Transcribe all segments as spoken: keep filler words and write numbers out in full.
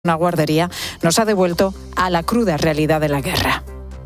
Una guardería nos ha devuelto a la cruda realidad de la guerra.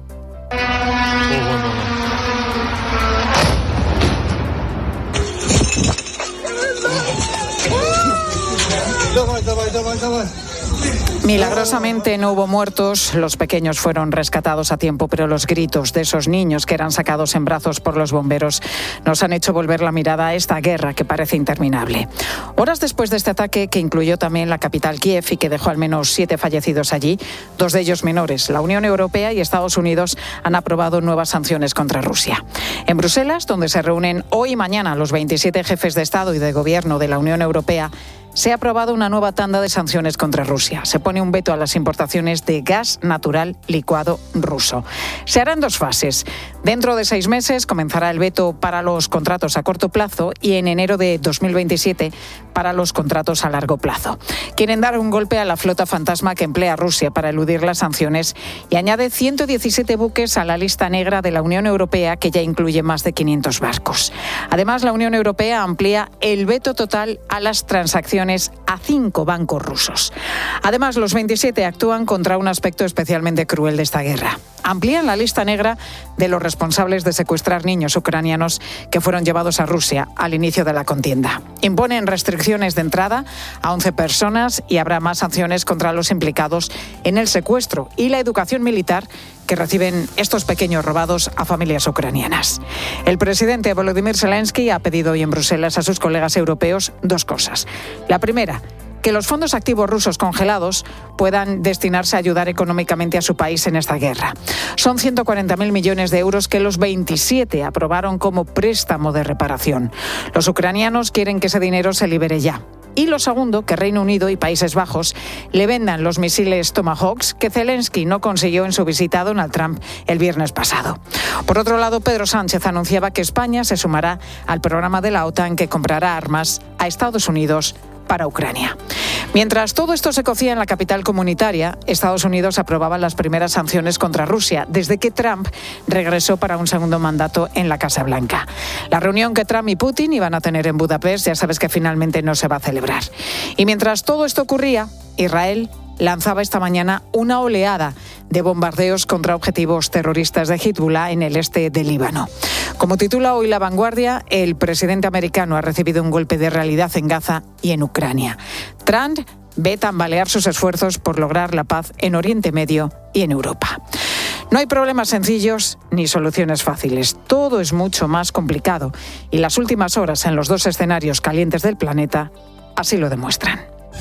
Milagrosamente no hubo muertos, los pequeños fueron rescatados a tiempo, pero los gritos de esos niños que eran sacados en brazos por los bomberos nos han hecho volver la mirada a esta guerra que parece interminable. Horas después de este ataque, que incluyó también la capital Kiev y que dejó al menos siete fallecidos allí, dos de ellos menores, la Unión Europea y Estados Unidos han aprobado nuevas sanciones contra Rusia. En Bruselas, donde se reúnen hoy y mañana los veintisiete jefes de Estado y de Gobierno de la Unión Europea, se ha aprobado una nueva tanda de sanciones contra Rusia. Se pone un veto a las importaciones de gas natural licuado ruso. Se hará en dos fases. Dentro de seis meses comenzará el veto para los contratos a corto plazo y en enero de dos mil veintisiete para los contratos a largo plazo. Quieren dar un golpe a la flota fantasma que emplea Rusia para eludir las sanciones y añade ciento diecisiete buques a la lista negra de la Unión Europea, que ya incluye más de quinientos barcos. Además, la Unión Europea amplía el veto total a las transacciones a cinco bancos rusos. Además, los veintisiete actúan contra un aspecto especialmente cruel de esta guerra. Amplían la lista negra de los responsables de secuestrar niños ucranianos que fueron llevados a Rusia al inicio de la contienda. Imponen restricciones de entrada a once personas y habrá más sanciones contra los implicados en el secuestro y la educación militar que reciben estos pequeños robados a familias ucranianas. El presidente Volodymyr Zelensky ha pedido hoy en Bruselas a sus colegas europeos dos cosas. La primera, que los fondos activos rusos congelados puedan destinarse a ayudar económicamente a su país en esta guerra. Son ciento cuarenta mil millones de euros que los veintisiete aprobaron como préstamo de reparación. Los ucranianos quieren que ese dinero se libere ya. Y lo segundo, que Reino Unido y Países Bajos le vendan los misiles Tomahawks que Zelensky no consiguió en su visita a Donald Trump el viernes pasado. Por otro lado, Pedro Sánchez anunciaba que España se sumará al programa de la OTAN que comprará armas a Estados Unidos para Ucrania. Mientras todo esto se cocía en la capital comunitaria, Estados Unidos aprobaba las primeras sanciones contra Rusia desde que Trump regresó para un segundo mandato en la Casa Blanca. La reunión que Trump y Putin iban a tener en Budapest ya sabes que finalmente no se va a celebrar. Y mientras todo esto ocurría, Israel lanzaba esta mañana una oleada de bombardeos contra objetivos terroristas de Hezbollah en el este del Líbano. Como titula hoy La Vanguardia, el presidente americano ha recibido un golpe de realidad en Gaza y en Ucrania. Trump ve tambalear sus esfuerzos por lograr la paz en Oriente Medio y en Europa. No hay problemas sencillos ni soluciones fáciles. Todo es mucho más complicado y las últimas horas en los dos escenarios calientes del planeta así lo demuestran.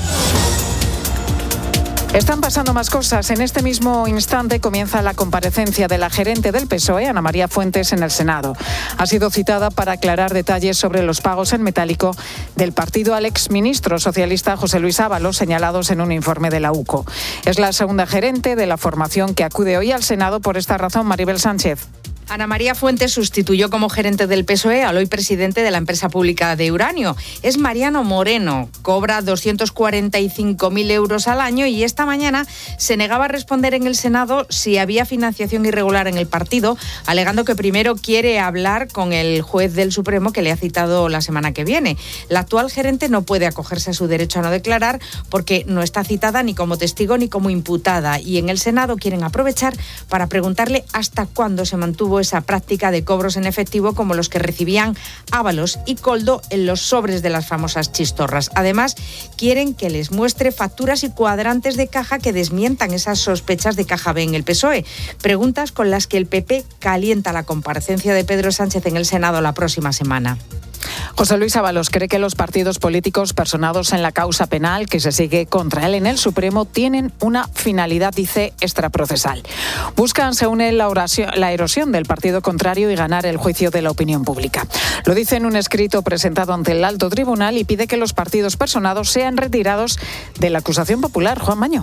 Están pasando más cosas. En este mismo instante comienza la comparecencia de la gerente del P S O E, Ana María Fuentes, en el Senado. Ha sido citada para aclarar detalles sobre los pagos en metálico del partido al exministro socialista José Luis Ábalos, señalados en un informe de la U C O. Es la segunda gerente de la formación que acude hoy al Senado. Por esta razón, Maribel Sánchez. Ana María Fuentes sustituyó como gerente del P S O E al hoy presidente de la empresa pública de uranio. Es Mariano Moreno, cobra doscientos cuarenta y cinco mil euros al año y esta mañana se negaba a responder en el Senado si había financiación irregular en el partido, alegando que primero quiere hablar con el juez del Supremo que le ha citado la semana que viene. La actual gerente no puede acogerse a su derecho a no declarar porque no está citada ni como testigo ni como imputada y en el Senado quieren aprovechar para preguntarle hasta cuándo se mantuvo esa práctica de cobros en efectivo como los que recibían Ábalos y Koldo en los sobres de las famosas chistorras. Además, quieren que les muestre facturas y cuadrantes de caja que desmientan esas sospechas de caja B en el P S O E. Preguntas con las que el P P calienta la comparecencia de Pedro Sánchez en el Senado la próxima semana. José Luis Ábalos cree que los partidos políticos personados en la causa penal que se sigue contra él en el Supremo tienen una finalidad, dice, extraprocesal. Buscan, según él, la, oración, la erosión del partido contrario y ganar el juicio de la opinión pública. Lo dice en un escrito presentado ante el Alto Tribunal y pide que los partidos personados sean retirados de la acusación popular. Juan Maño.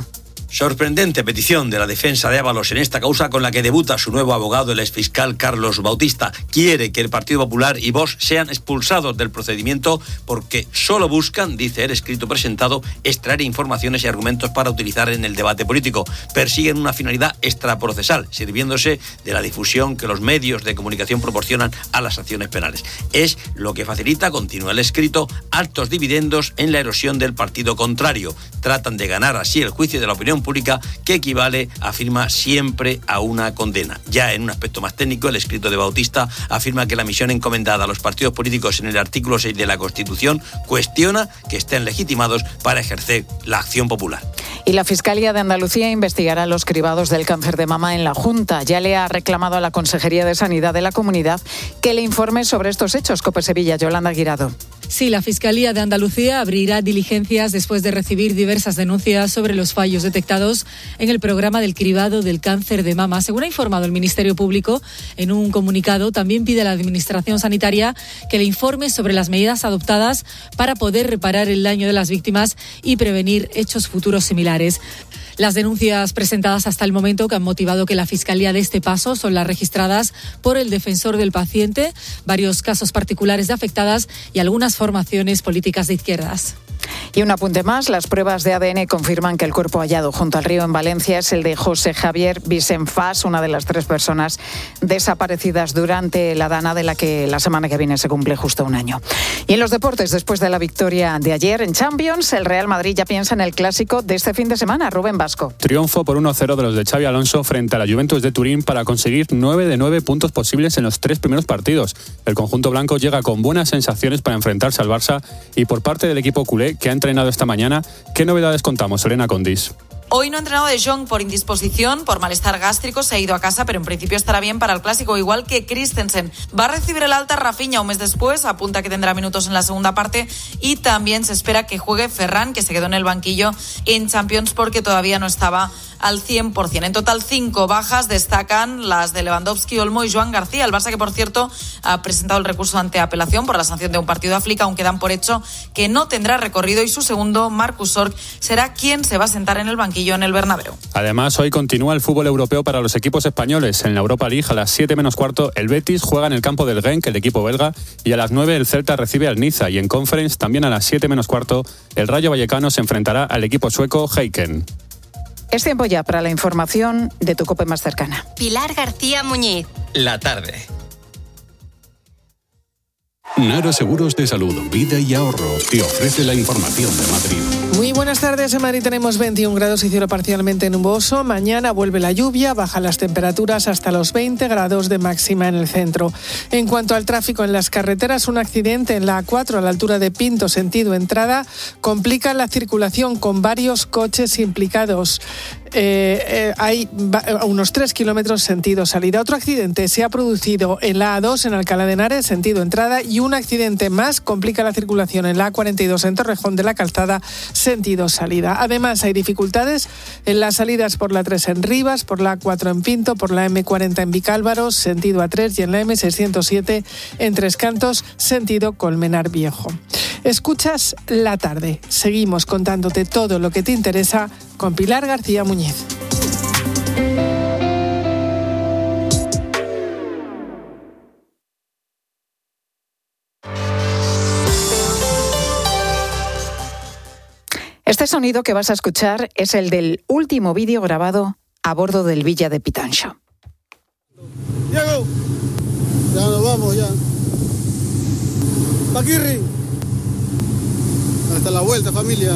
Sorprendente petición de la defensa de Ábalos en esta causa con la que debuta su nuevo abogado, el exfiscal Carlos Bautista. Quiere que el Partido Popular y Vox sean expulsados del procedimiento porque solo buscan, dice el escrito presentado, extraer informaciones y argumentos para utilizar en el debate político. Persiguen una finalidad extraprocesal, sirviéndose de la difusión que los medios de comunicación proporcionan a las acciones penales. Es lo que facilita, continúa el escrito, altos dividendos en la erosión del partido contrario. Tratan de ganar así el juicio de la opinión pública, que equivale, afirma, siempre a una condena. Ya en un aspecto más técnico, el escrito de Bautista afirma que la misión encomendada a los partidos políticos en el artículo seis de la Constitución cuestiona que estén legitimados para ejercer la acción popular. Y la Fiscalía de Andalucía investigará los cribados del cáncer de mama en la Junta. Ya le ha reclamado a la Consejería de Sanidad de la comunidad que le informe sobre estos hechos. COPE Sevilla, Yolanda Guirado. Sí, la Fiscalía de Andalucía abrirá diligencias después de recibir diversas denuncias sobre los fallos detectados en el programa del cribado del cáncer de mama. Según ha informado el Ministerio Público en un comunicado, también pide a la Administración Sanitaria que le informe sobre las medidas adoptadas para poder reparar el daño de las víctimas y prevenir hechos futuros similares. Las denuncias presentadas hasta el momento que han motivado que la Fiscalía dé este paso son las registradas por el defensor del paciente, varios casos particulares de afectadas y algunas formaciones políticas de izquierdas. Y un apunte más, las pruebas de A D N confirman que el cuerpo hallado junto al río en Valencia es el de José Javier Vicente, una de las tres personas desaparecidas durante la dana de la que la semana que viene se cumple justo un año. Y en los deportes, después de la victoria de ayer en Champions, el Real Madrid ya piensa en el clásico de este fin de semana. Rubén Vasco. Triunfo por uno a cero de los de Xabi Alonso frente a la Juventus de Turín para conseguir nueve de nueve puntos posibles en los tres primeros partidos. El conjunto blanco llega con buenas sensaciones para enfrentarse al Barça y por parte del equipo culé que ha entrenado esta mañana, ¿qué novedades contamos, Elena Condis? Hoy no ha entrenado De Jong por indisposición, por malestar gástrico, se ha ido a casa, pero en principio estará bien para el clásico, igual que Christensen. Va a recibir el alta Rafinha un mes después, apunta que tendrá minutos en la segunda parte y también se espera que juegue Ferran, que se quedó en el banquillo en Champions porque todavía no estaba al cien por ciento. En total, cinco bajas, destacan las de Lewandowski, Olmo y Joan García. El Barça, que por cierto ha presentado el recurso ante apelación por la sanción de un partido de África, aunque dan por hecho que no tendrá recorrido y su segundo, Marcus Sorg, será quien se va a sentar en el banquillo en el Bernabéu. Además, hoy continúa el fútbol europeo para los equipos españoles. En la Europa League, a las siete menos cuarto, el Betis juega en el campo del Genk, el equipo belga, y a las nueve el Celta recibe al Niza. Y en Conference, también a las siete menos cuarto, el Rayo Vallecano se enfrentará al equipo sueco Heiken. Es tiempo ya para la información de tu COPE más cercana. Pilar García Muñiz. La tarde. Nara Seguros de Salud, Vida y Ahorro te ofrece la información de Madrid. Muy buenas tardes. En Madrid tenemos veintiún grados y cielo parcialmente nuboso. Mañana vuelve la lluvia, bajan las temperaturas hasta los veinte grados de máxima en el centro. En cuanto al tráfico en las carreteras, un accidente en la A cuatro a la altura de Pinto, sentido entrada, complica la circulación con varios coches implicados. Eh, eh, hay unos tres kilómetros sentido salida. Otro accidente se ha producido en la A dos en Alcalá de Henares, sentido entrada, y un accidente más complica la circulación en la A cuarenta y dos en Torrejón de la Calzada, sentido salida. Además, hay dificultades en las salidas por la tres en Rivas, por la A cuatro en Pinto, por la eme cuarenta en Vicálvaro, sentido A tres, y en la eme seiscientos siete en Tres Cantos, sentido Colmenar Viejo. Escuchas La Tarde. Seguimos contándote todo lo que te interesa con Pilar García Muñiz. Este sonido que vas a escuchar es el del último vídeo grabado a bordo del Villa de Pitancho. Diego, ya nos vamos, ya. Paquirri. Hasta la vuelta, familia.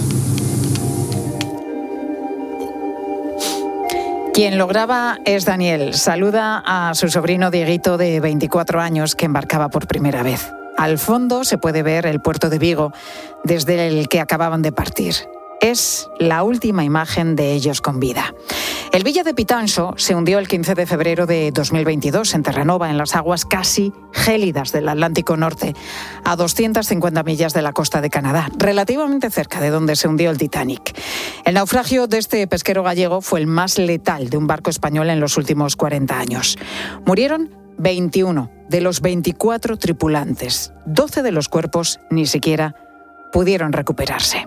Quien lo graba es Daniel. Saluda a su sobrino Dieguito, de veinticuatro años, que embarcaba por primera vez. Al fondo se puede ver el puerto de Vigo, desde el que acababan de partir. Es la última imagen de ellos con vida. El Villa de Pitancho se hundió el quince de febrero de dos mil veintidós en Terranova, en las aguas casi gélidas del Atlántico Norte, a doscientas cincuenta millas de la costa de Canadá, relativamente cerca de donde se hundió el Titanic. El naufragio de este pesquero gallego fue el más letal de un barco español en los últimos cuarenta años. Murieron veintiuno de los veinticuatro tripulantes. doce de los cuerpos ni siquiera pudieron recuperarse.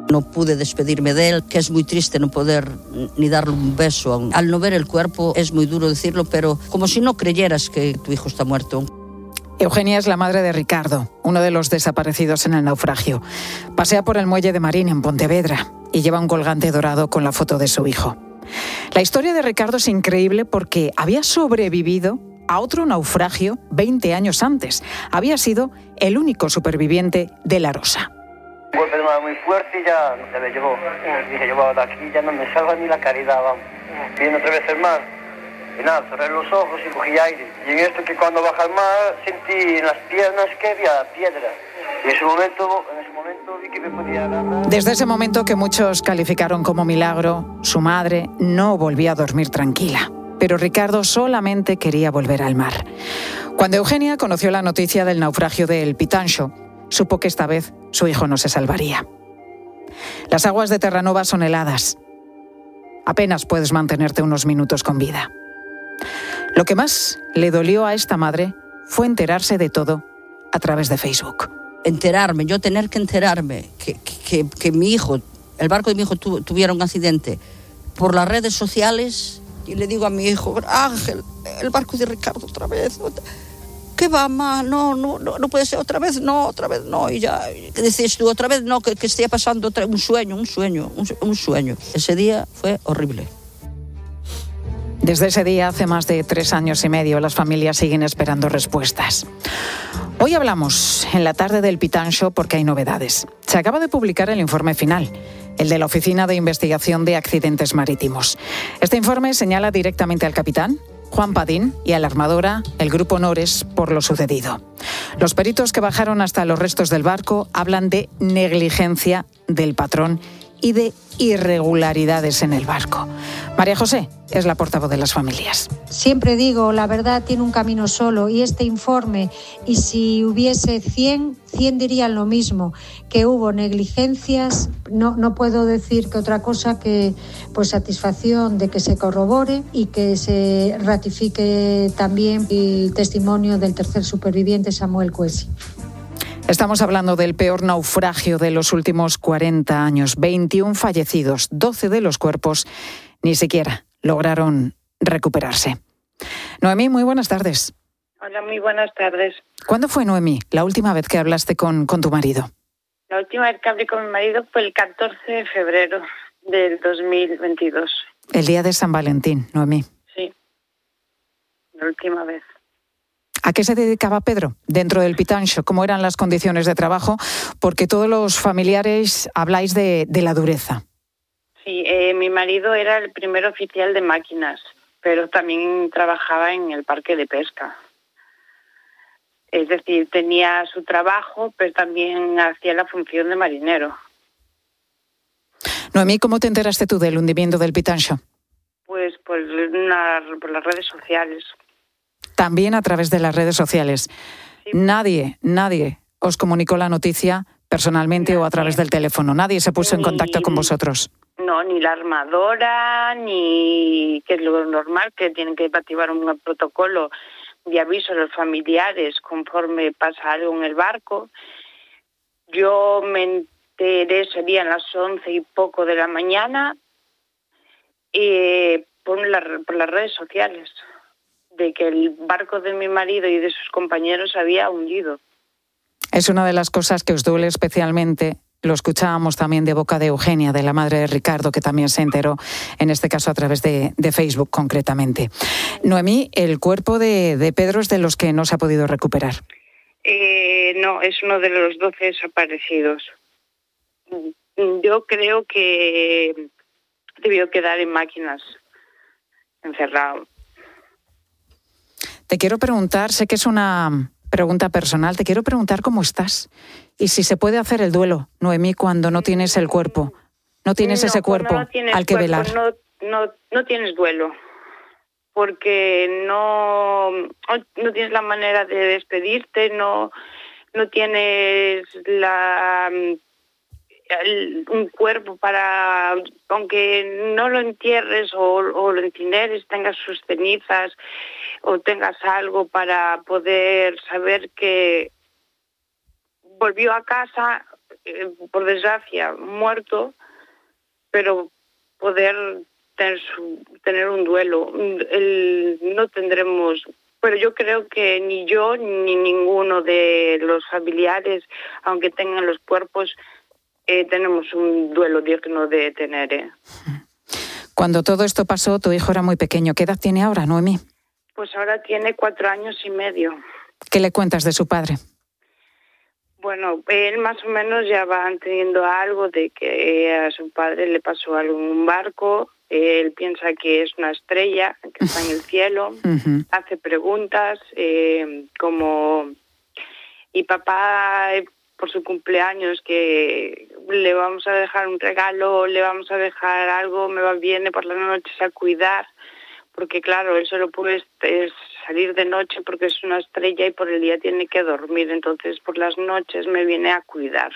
No pude despedirme de él, que es muy triste no poder ni darle un beso. Al no ver el cuerpo es muy duro decirlo, pero como si no creyeras que tu hijo está muerto. Eugenia es la madre de Ricardo, uno de los desaparecidos en el naufragio. Pasea por el muelle de Marín en Pontevedra y lleva un colgante dorado con la foto de su hijo. La historia de Ricardo es increíble porque había sobrevivido a otro naufragio veinte años antes. Había sido el único superviviente de La Rosa. Un golpe de mar muy fuerte y ya se me llevó. Dije, yo de aquí ya no me salva ni la caridad, vamos. Viendo otra vez el mar. Y nada, cerré los ojos y cogí aire. Y en esto que cuando baja el mar sentí en las piernas que había piedra. Y en ese momento, en ese momento vi que me podía agarrar. Desde ese momento que muchos calificaron como milagro, su madre no volvía a dormir tranquila. Pero Ricardo solamente quería volver al mar. Cuando Eugenia conoció la noticia del naufragio del Pitancho, supo que esta vez su hijo no se salvaría. Las aguas de Terranova son heladas. Apenas puedes mantenerte unos minutos con vida. Lo que más le dolió a esta madre fue enterarse de todo a través de Facebook. Enterarme, yo tener que enterarme que, que, que mi hijo, el barco de mi hijo tu, tuviera un accidente por las redes sociales, y le digo a mi hijo, Ángel, el barco de Ricardo otra vez. ¿Qué va, ma? No, no, no, no puede ser otra vez, no, otra vez no. Y ya, ¿qué decís tú? Otra vez no, que, que esté pasando otra, un sueño, un sueño, un, un sueño. Ese día fue horrible. Desde ese día, hace más de tres años y medio, las familias siguen esperando respuestas. Hoy hablamos en la tarde del Pitancho porque hay novedades. Se acaba de publicar el informe final, el de la Oficina de Investigación de Accidentes Marítimos. Este informe señala directamente al capitán, Juan Padín, y a la armadora, el Grupo Nores, por lo sucedido. Los peritos que bajaron hasta los restos del barco hablan de negligencia del patrón y de irregularidades en el barco. María José es la portavoz de las familias. Siempre digo, la verdad tiene un camino solo, y este informe, y si hubiese cien, cien dirían lo mismo, que hubo negligencias. No, no puedo decir que otra cosa que pues satisfacción de que se corrobore y que se ratifique también el testimonio del tercer superviviente, Samuel Cuesi. Estamos hablando del peor naufragio de los últimos cuarenta años. veintiún fallecidos, doce de los cuerpos ni siquiera lograron recuperarse. Noemí, muy buenas tardes. Hola, muy buenas tardes. ¿Cuándo fue, Noemí, la última vez que hablaste con, con tu marido? La última vez que hablé con mi marido fue el catorce de febrero del dos mil veintidós. El día de San Valentín, Noemí. Sí, la última vez. ¿A qué se dedicaba Pedro dentro del Pitancho? ¿Cómo eran las condiciones de trabajo? Porque todos los familiares habláis de, de la dureza. Sí, eh, mi marido era el primer oficial de máquinas, pero también trabajaba en el parque de pesca. Es decir, tenía su trabajo, pero también hacía la función de marinero. Noemí, ¿cómo te enteraste tú del hundimiento del Pitancho? Pues por, una, por las redes sociales. También a través de las redes sociales. Sí. Nadie, nadie os comunicó la noticia personalmente nadie. O a través del teléfono. Nadie se puso ni, en contacto con vosotros. No, ni la armadora, ni, que es lo normal, que tienen que activar un protocolo de aviso a los familiares conforme pasa algo en el barco. Yo me enteré, serían las once y poco de la mañana, eh, por, la, por las redes sociales, de que el barco de mi marido y de sus compañeros había hundido. Es una de las cosas que os duele especialmente. Lo escuchábamos también de boca de Eugenia, de la madre de Ricardo, que también se enteró, en este caso a través de, de Facebook concretamente. Noemí, ¿el cuerpo de, de Pedro es de los que no se ha podido recuperar? Eh, no, es uno de los doce desaparecidos. Yo creo que debió quedar en máquinas, encerrado. Te quiero preguntar, sé que es una pregunta personal, te quiero preguntar cómo estás y si se puede hacer el duelo, Noemí, cuando no tienes el cuerpo, no tienes no, ese cuerpo no al que cuerpo, velar. No, no, no tienes duelo, porque no, no tienes la manera de despedirte, no, no tienes la... un cuerpo para, aunque no lo entierres o, o lo incineres, tengas sus cenizas o tengas algo para poder saber que volvió a casa, eh, por desgracia, muerto, pero poder tener, su, tener un duelo. El, no tendremos, pero yo creo que ni yo ni ninguno de los familiares, aunque tengan los cuerpos, eh, tenemos un duelo digno de tener. ¿eh? Cuando todo esto pasó, tu hijo era muy pequeño. ¿Qué edad tiene ahora, Noemí? Pues ahora tiene cuatro años y medio. ¿Qué le cuentas de su padre? Bueno, él más o menos ya va entendiendo algo de que a su padre le pasó algo en un barco. Él piensa que es una estrella que está en el cielo. Uh-huh. Hace preguntas eh, como... Y papá, por su cumpleaños, que le vamos a dejar un regalo, le vamos a dejar algo, me va viene por las noches a cuidar. Porque claro, él solo puede salir de noche porque es una estrella y por el día tiene que dormir. Entonces por las noches me viene a cuidar.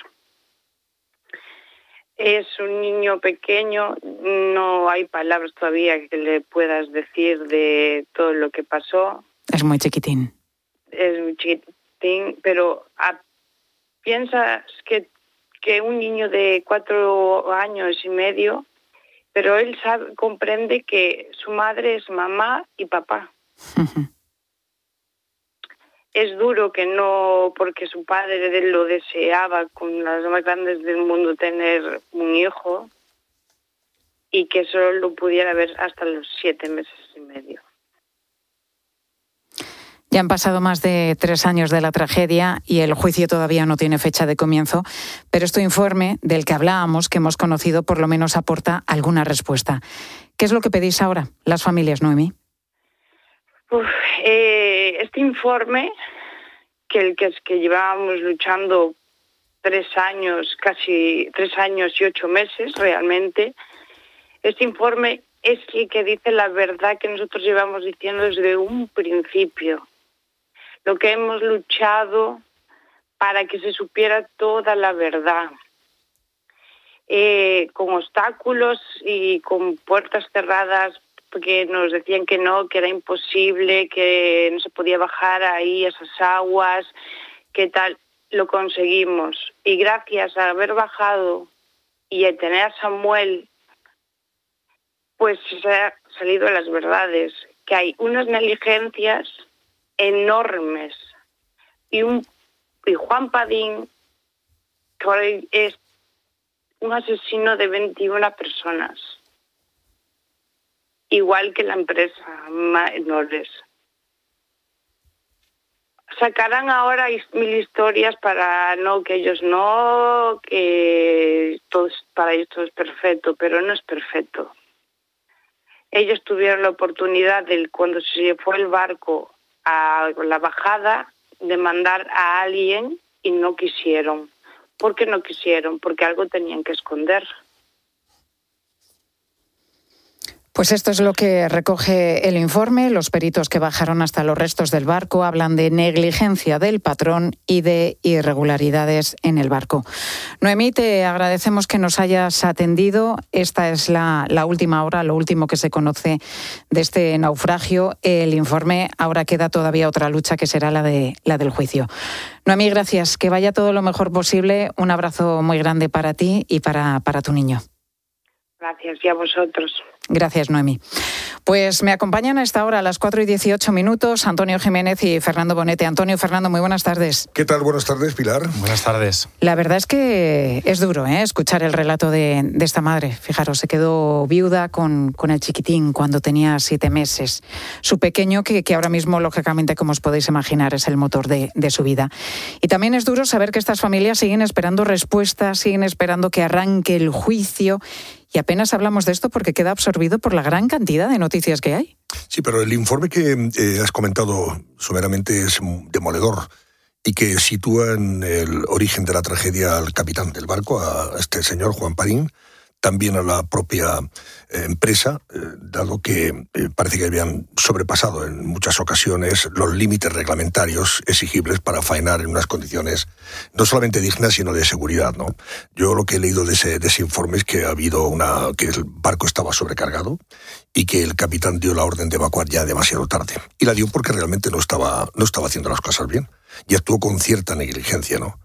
Es un niño pequeño, no hay palabras todavía que le puedas decir de todo lo que pasó. Es muy chiquitín. Es muy chiquitín, pero a, piensas que, que un niño de cuatro años y medio, pero él sabe, comprende que su madre es mamá y papá. Uh-huh. Es duro que no, porque su padre lo deseaba con las más grandes del mundo tener un hijo y que solo lo pudiera ver hasta los siete meses y medio. Ya han pasado más de tres años de la tragedia y el juicio todavía no tiene fecha de comienzo, pero este informe del que hablábamos, que hemos conocido, por lo menos aporta alguna respuesta. ¿Qué es lo que pedís ahora, las familias, Noemí? Uf, eh, este informe, que el que, que llevábamos luchando tres años, casi tres años y ocho meses realmente, este informe es el que dice la verdad que nosotros llevamos diciendo desde un principio. Lo que hemos luchado para que se supiera toda la verdad. Eh, con obstáculos y con puertas cerradas, porque nos decían que no, que era imposible, que no se podía bajar ahí esas aguas, que tal, lo conseguimos. Y gracias a haber bajado y a tener a Samuel, pues se ha salido las verdades, que hay unas negligencias enormes y un y Juan Padín, que es un asesino de veintiuna personas, igual que la empresa Menores. Sacarán ahora mil historias para no, que ellos no, que todo, para ellos todo es perfecto, pero no es perfecto. Ellos tuvieron la oportunidad de, cuando se fue el barco a la bajada, de mandar a alguien y no quisieron. ¿Por qué no quisieron? Porque algo tenían que esconder. Pues esto es lo que recoge el informe. Los peritos que bajaron hasta los restos del barco hablan de negligencia del patrón y de irregularidades en el barco. Noemí, te agradecemos que nos hayas atendido. Esta es la, la última hora, lo último que se conoce de este naufragio. El informe, ahora queda todavía otra lucha que será la, de, la del juicio. Noemí, gracias. Que vaya todo lo mejor posible. Un abrazo muy grande para ti y para, para tu niño. Gracias, y a vosotros. Gracias, Noemí. Pues me acompañan a esta hora, a las cuatro y dieciocho minutos, Antonio Jiménez y Fernando Bonete. Antonio, Fernando, muy buenas tardes. ¿Qué tal? Buenas tardes, Pilar. Buenas tardes. La verdad es que es duro, ¿eh?, escuchar el relato de, de esta madre. Fijaros, se quedó viuda con, con el chiquitín cuando tenía siete meses. Su pequeño, que, que ahora mismo, lógicamente, como os podéis imaginar, es el motor de, de su vida. Y también es duro saber que estas familias siguen esperando respuestas, siguen esperando que arranque el juicio. Y apenas hablamos de esto porque queda absorbido por la gran cantidad de noticias que hay. Sí, pero el informe que eh, has comentado someramente es demoledor y que sitúa en el origen de la tragedia al capitán del barco, a este señor Juan Padín, también a la propia eh, empresa, eh, dado que eh, parece que habían sobrepasado en muchas ocasiones los límites reglamentarios exigibles para faenar en unas condiciones no solamente dignas, sino de seguridad, ¿no? Yo lo que he leído de ese, de ese informe es que ha habido una, que el barco estaba sobrecargado y que el capitán dio la orden de evacuar ya demasiado tarde. Y la dio porque realmente no estaba, no estaba haciendo las cosas bien y actuó con cierta negligencia, ¿no?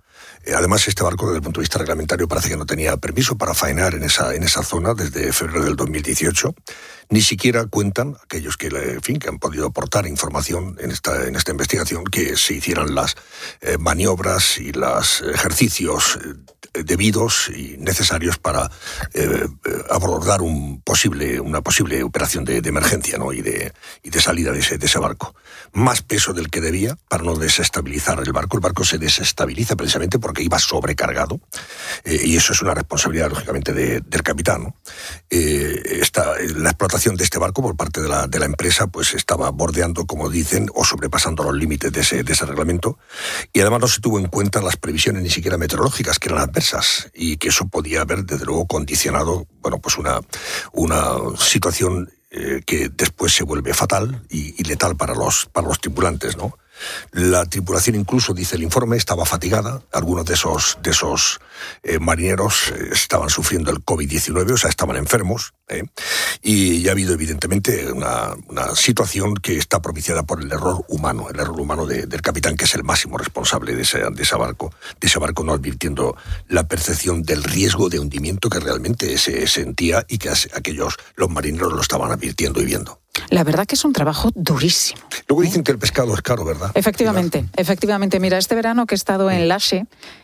Eh, además, este barco, desde el punto de vista reglamentario, parece que no tenía permiso para faenar en esa, en esa zona desde febrero del dos mil dieciocho. Ni siquiera cuentan aquellos que, en fin, que han podido aportar información en esta, en esta investigación, que se hicieran las eh, maniobras y los ejercicios eh, debidos y necesarios para eh, abordar un posible, una posible operación de, de emergencia, ¿no? y, de, y de salida de ese, de ese barco. Más peso del que debía para no desestabilizar el barco. El barco se desestabiliza precisamente porque iba sobrecargado, eh, y eso es una responsabilidad, lógicamente, de, del capitán, ¿no? Eh, esta, la explotación de este barco por parte de la, de la empresa pues estaba bordeando, como dicen, o sobrepasando los límites de ese, de ese reglamento, y además no se tuvo en cuenta las previsiones ni siquiera meteorológicas, que eran adversas, y que eso podía haber, desde luego, condicionado, bueno, pues una, una situación eh, que después se vuelve fatal y, y letal para los, para los tripulantes, ¿no? La tripulación, incluso, dice el informe, estaba fatigada. Algunos de esos, de esos eh, marineros eh, estaban sufriendo el covid diecinueve, o sea, estaban enfermos. ¿eh? Y ha habido, evidentemente, una, una situación que está propiciada por el error humano, el error humano de, del capitán, que es el máximo responsable de ese, de ese barco, de ese barco no advirtiendo la percepción del riesgo de hundimiento que realmente se sentía y que aquellos, los marineros, lo estaban advirtiendo y viendo. La verdad que es un trabajo durísimo. Luego dicen que el pescado es caro, ¿verdad? Efectivamente, efectivamente. Mira, este verano que he estado en Laxe,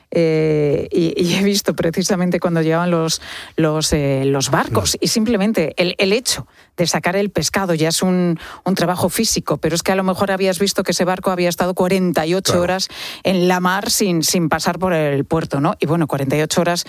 eh, y, y he visto precisamente cuando llegaban los, los, eh, los barcos, y simplemente el, el hecho de sacar el pescado ya es un, un trabajo físico, pero es que a lo mejor habías visto que ese barco había estado cuarenta y ocho claro. horas en la mar sin, sin pasar por el puerto, ¿no? Y bueno, cuarenta y ocho horas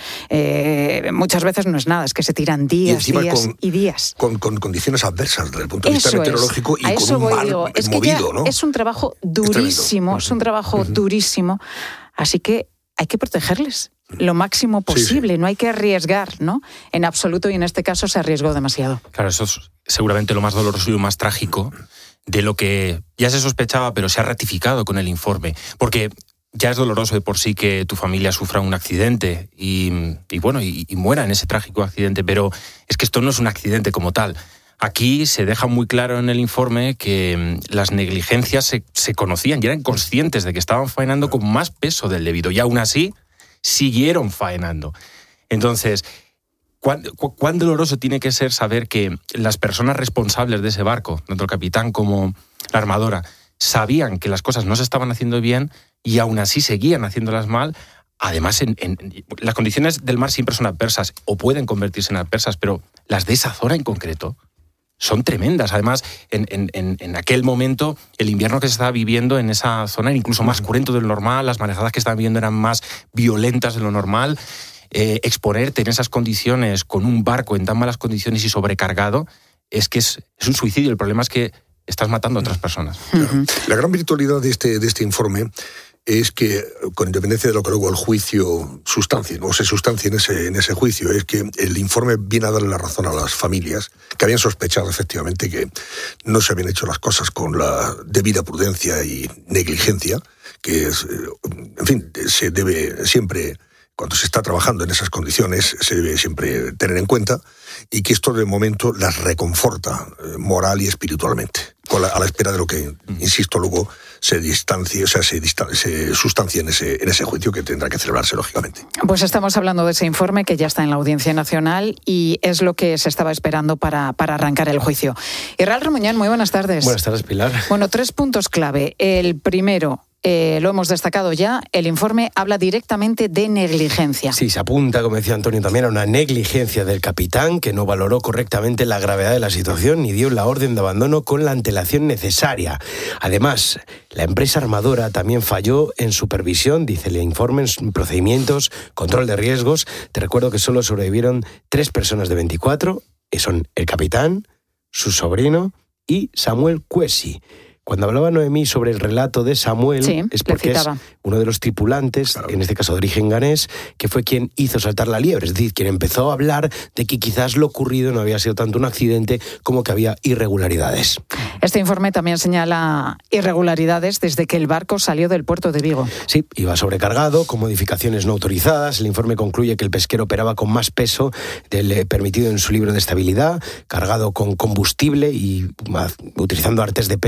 eh, muchas veces no es nada, es que se tiran días, y días con, y días. Con, con condiciones adversas desde el punto de vista eso meteorológico es. y A con eso un voy, mar digo. Es movido, que ¿no? Es un trabajo durísimo, es, es un trabajo uh-huh. durísimo, así que hay que protegerles lo máximo posible, sí, sí. no hay que arriesgar, ¿no? En absoluto, y en este caso se arriesgó demasiado. Claro, eso es seguramente lo más doloroso y lo más trágico de lo que ya se sospechaba, pero se ha ratificado con el informe, porque ya es doloroso de por sí que tu familia sufra un accidente y, y bueno, y, y muera en ese trágico accidente, pero es que esto no es un accidente como tal. Aquí se deja muy claro en el informe que las negligencias se, se conocían y eran conscientes de que estaban faenando con más peso del debido, y aún así siguieron faenando. Entonces, ¿cuán, cu- cuán doloroso tiene que ser saber que las personas responsables de ese barco, tanto el capitán como la armadora, sabían que las cosas no se estaban haciendo bien y aún así seguían haciéndolas mal? Además, en, en, las condiciones del mar siempre son adversas o pueden convertirse en adversas, pero las de esa zona en concreto son tremendas. Además, en, en, en aquel momento, el invierno que se estaba viviendo en esa zona era incluso más cruento de lo normal, las marejadas que estaban viviendo eran más violentas de lo normal. Eh, exponerte en esas condiciones con un barco en tan malas condiciones y sobrecargado es que es, es un suicidio. El problema es que estás matando a otras personas. Claro. La gran virtualidad de este, de este informe es que, con independencia de lo que luego el juicio sustancie, o se sustancie en ese, en ese juicio, es que el informe viene a darle la razón a las familias que habían sospechado efectivamente que no se habían hecho las cosas con la debida prudencia y negligencia, que es, en fin, se debe siempre, cuando se está trabajando en esas condiciones, se debe siempre tener en cuenta, y que esto de momento las reconforta eh, moral y espiritualmente, con la, a la espera de lo que, insisto, luego se distancie, o sea, se, distan- se sustancie en ese, en ese juicio que tendrá que celebrarse, lógicamente. Pues estamos hablando de ese informe que ya está en la Audiencia Nacional y es lo que se estaba esperando para, para arrancar el juicio. Israel Remuñán, muy buenas tardes. Buenas tardes, Pilar. Bueno, tres puntos clave. El primero, Eh, lo hemos destacado ya, el informe habla directamente de negligencia. Sí, se apunta, como decía Antonio, también a una negligencia del capitán que no valoró correctamente la gravedad de la situación ni dio la orden de abandono con la antelación necesaria. Además, la empresa armadora también falló en supervisión, dice el informe, en procedimientos, control de riesgos. Te recuerdo que solo sobrevivieron tres personas de veinticuatro, que son el capitán, su sobrino y Samuel Cuesi. Cuando hablaba Noemí sobre el relato de Samuel, sí, es porque es uno de los tripulantes, claro, en este caso de origen ganés, que fue quien hizo saltar la liebre, es decir, quien empezó a hablar de que quizás lo ocurrido no había sido tanto un accidente como que había irregularidades. Este informe también señala irregularidades desde que el barco salió del puerto de Vigo. Sí, iba sobrecargado, con modificaciones no autorizadas. El informe concluye que el pesquero operaba con más peso del permitido en su libro de estabilidad, cargado con combustible y utilizando artes de pesca por encima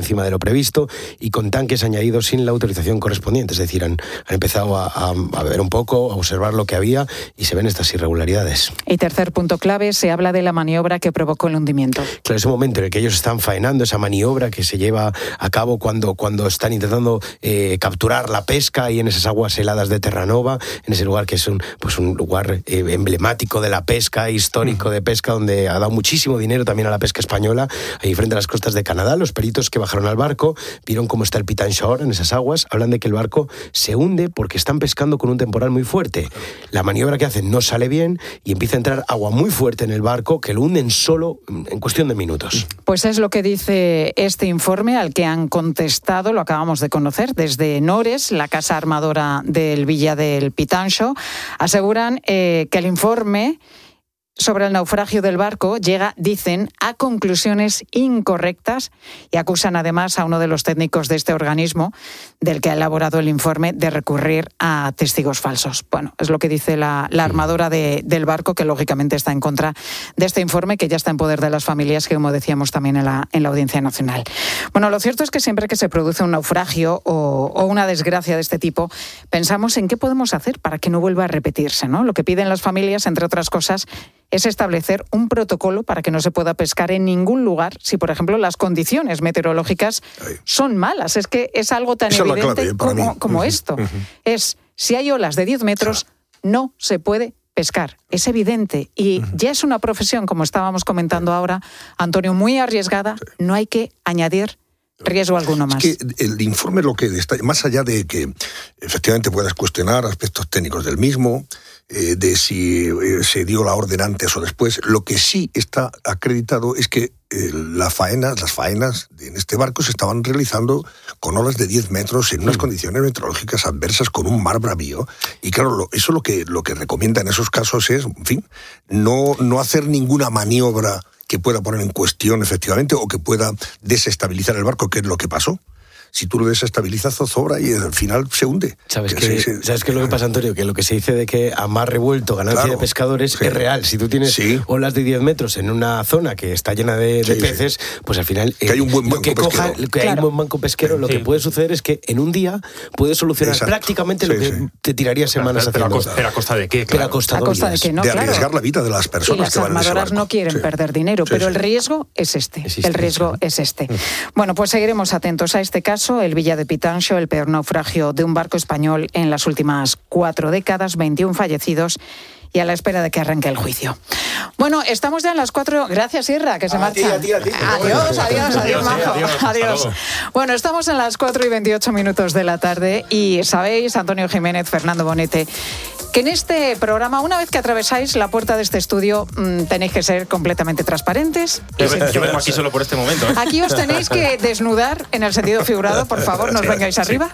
encima de lo previsto y con tanques añadidos sin la autorización correspondiente. Es decir, han, han empezado a, a, a ver un poco, a observar lo que había y se ven estas irregularidades. Y tercer punto clave, se habla de la maniobra que provocó el hundimiento. Claro, ese momento en el que ellos están faenando, esa maniobra que se lleva a cabo cuando, cuando están intentando eh, capturar la pesca y en esas aguas heladas de Terranova, en ese lugar que es un, pues un lugar eh, emblemático de la pesca, histórico de pesca, donde ha dado muchísimo dinero también a la pesca española, ahí frente a las costas de Canadá. Los peritos que bajaron al barco vieron cómo está el Pitancho ahora en esas aguas, hablan de que el barco se hunde porque están pescando con un temporal muy fuerte. La maniobra que hacen no sale bien y empieza a entrar agua muy fuerte en el barco que lo hunden solo en cuestión de minutos. Pues es lo que dice este informe al que han contestado, lo acabamos de conocer, desde Nores, la casa armadora del Villa del Pitancho. Aseguran eh, que el informe sobre el naufragio del barco llega, dicen, a conclusiones incorrectas y acusan además a uno de los técnicos de este organismo, del que ha elaborado el informe, de recurrir a testigos falsos. Bueno, es lo que dice la, la armadora de, del barco, que lógicamente está en contra de este informe, que ya está en poder de las familias, que como decíamos también en la, en la Audiencia Nacional. Bueno, lo cierto es que siempre que se produce un naufragio o, o una desgracia de este tipo, pensamos en qué podemos hacer para que no vuelva a repetirse, ¿no? Lo que piden las familias, entre otras cosas, es establecer un protocolo para que no se pueda pescar en ningún lugar si, por ejemplo, las condiciones meteorológicas son malas. Es que es algo tan Esa evidente es la clave, como, como esto. Uh-huh. Es, si hay olas de diez metros, no se puede pescar. Es evidente. Y uh-huh. ya es una profesión, como estábamos comentando ahora, Antonio, muy arriesgada. No hay que añadir riesgo alguno más. Es que el informe lo que está, más allá de que efectivamente puedas cuestionar aspectos técnicos del mismo, eh, de si eh, se dio la orden antes o después, lo que sí está acreditado es que eh, la faena, las faenas en este barco se estaban realizando con olas de diez metros en unas mm. condiciones meteorológicas adversas, con un mar bravío. Y claro, lo, eso lo que, lo que recomienda en esos casos es, en fin, no, no hacer ninguna maniobra que pueda poner en cuestión efectivamente o que pueda desestabilizar el barco, que es lo que pasó. Si tú lo desestabilizas, zozobra y al final se hunde. ¿Sabes qué se, ¿sabes qué es lo que pasa, Antonio? Que lo que se dice de que a mar revuelto, ganancia claro, de pescadores, sí. es real. Si tú tienes sí. olas de diez metros en una zona que está llena de, sí, de peces, sí. pues al final... Que eh, hay un buen banco que pesquero. Coja, que claro. hay un buen banco pesquero, sí. lo que puede suceder es que en un día puedes solucionar Exacto. prácticamente sí, lo que sí. te tiraría semanas pero, haciendo. Pero a, costa, pero a costa de qué, claro. Pero a costa, a costa de qué, no, de claro. arriesgar la vida de las personas y las que van armadoras en ese barco. no quieren sí. perder dinero, sí, pero sí. el riesgo es este. Existe, el riesgo sí. es este. Bueno, pues seguiremos atentos a este caso, el Villa de Pitancho, el peor naufragio de un barco español en las últimas cuatro décadas, veintiún fallecidos y a la espera de que arranque el juicio. Bueno, estamos ya en las cuatro... Gracias, Irra, que se a marcha. Ti, a ti, a ti. Adiós, adiós, adiós, Majo. Adiós. adiós. Bueno, estamos en las cuatro y veintiocho minutos de la tarde y sabéis, Antonio Jiménez, Fernando Bonete, que en este programa, una vez que atravesáis la puerta de este estudio, mmm, tenéis que ser completamente transparentes. Yo, yo vengo aquí solo por este momento. ¿eh? Aquí os tenéis que desnudar en el sentido figurado, por favor, no os vengáis sí. arriba.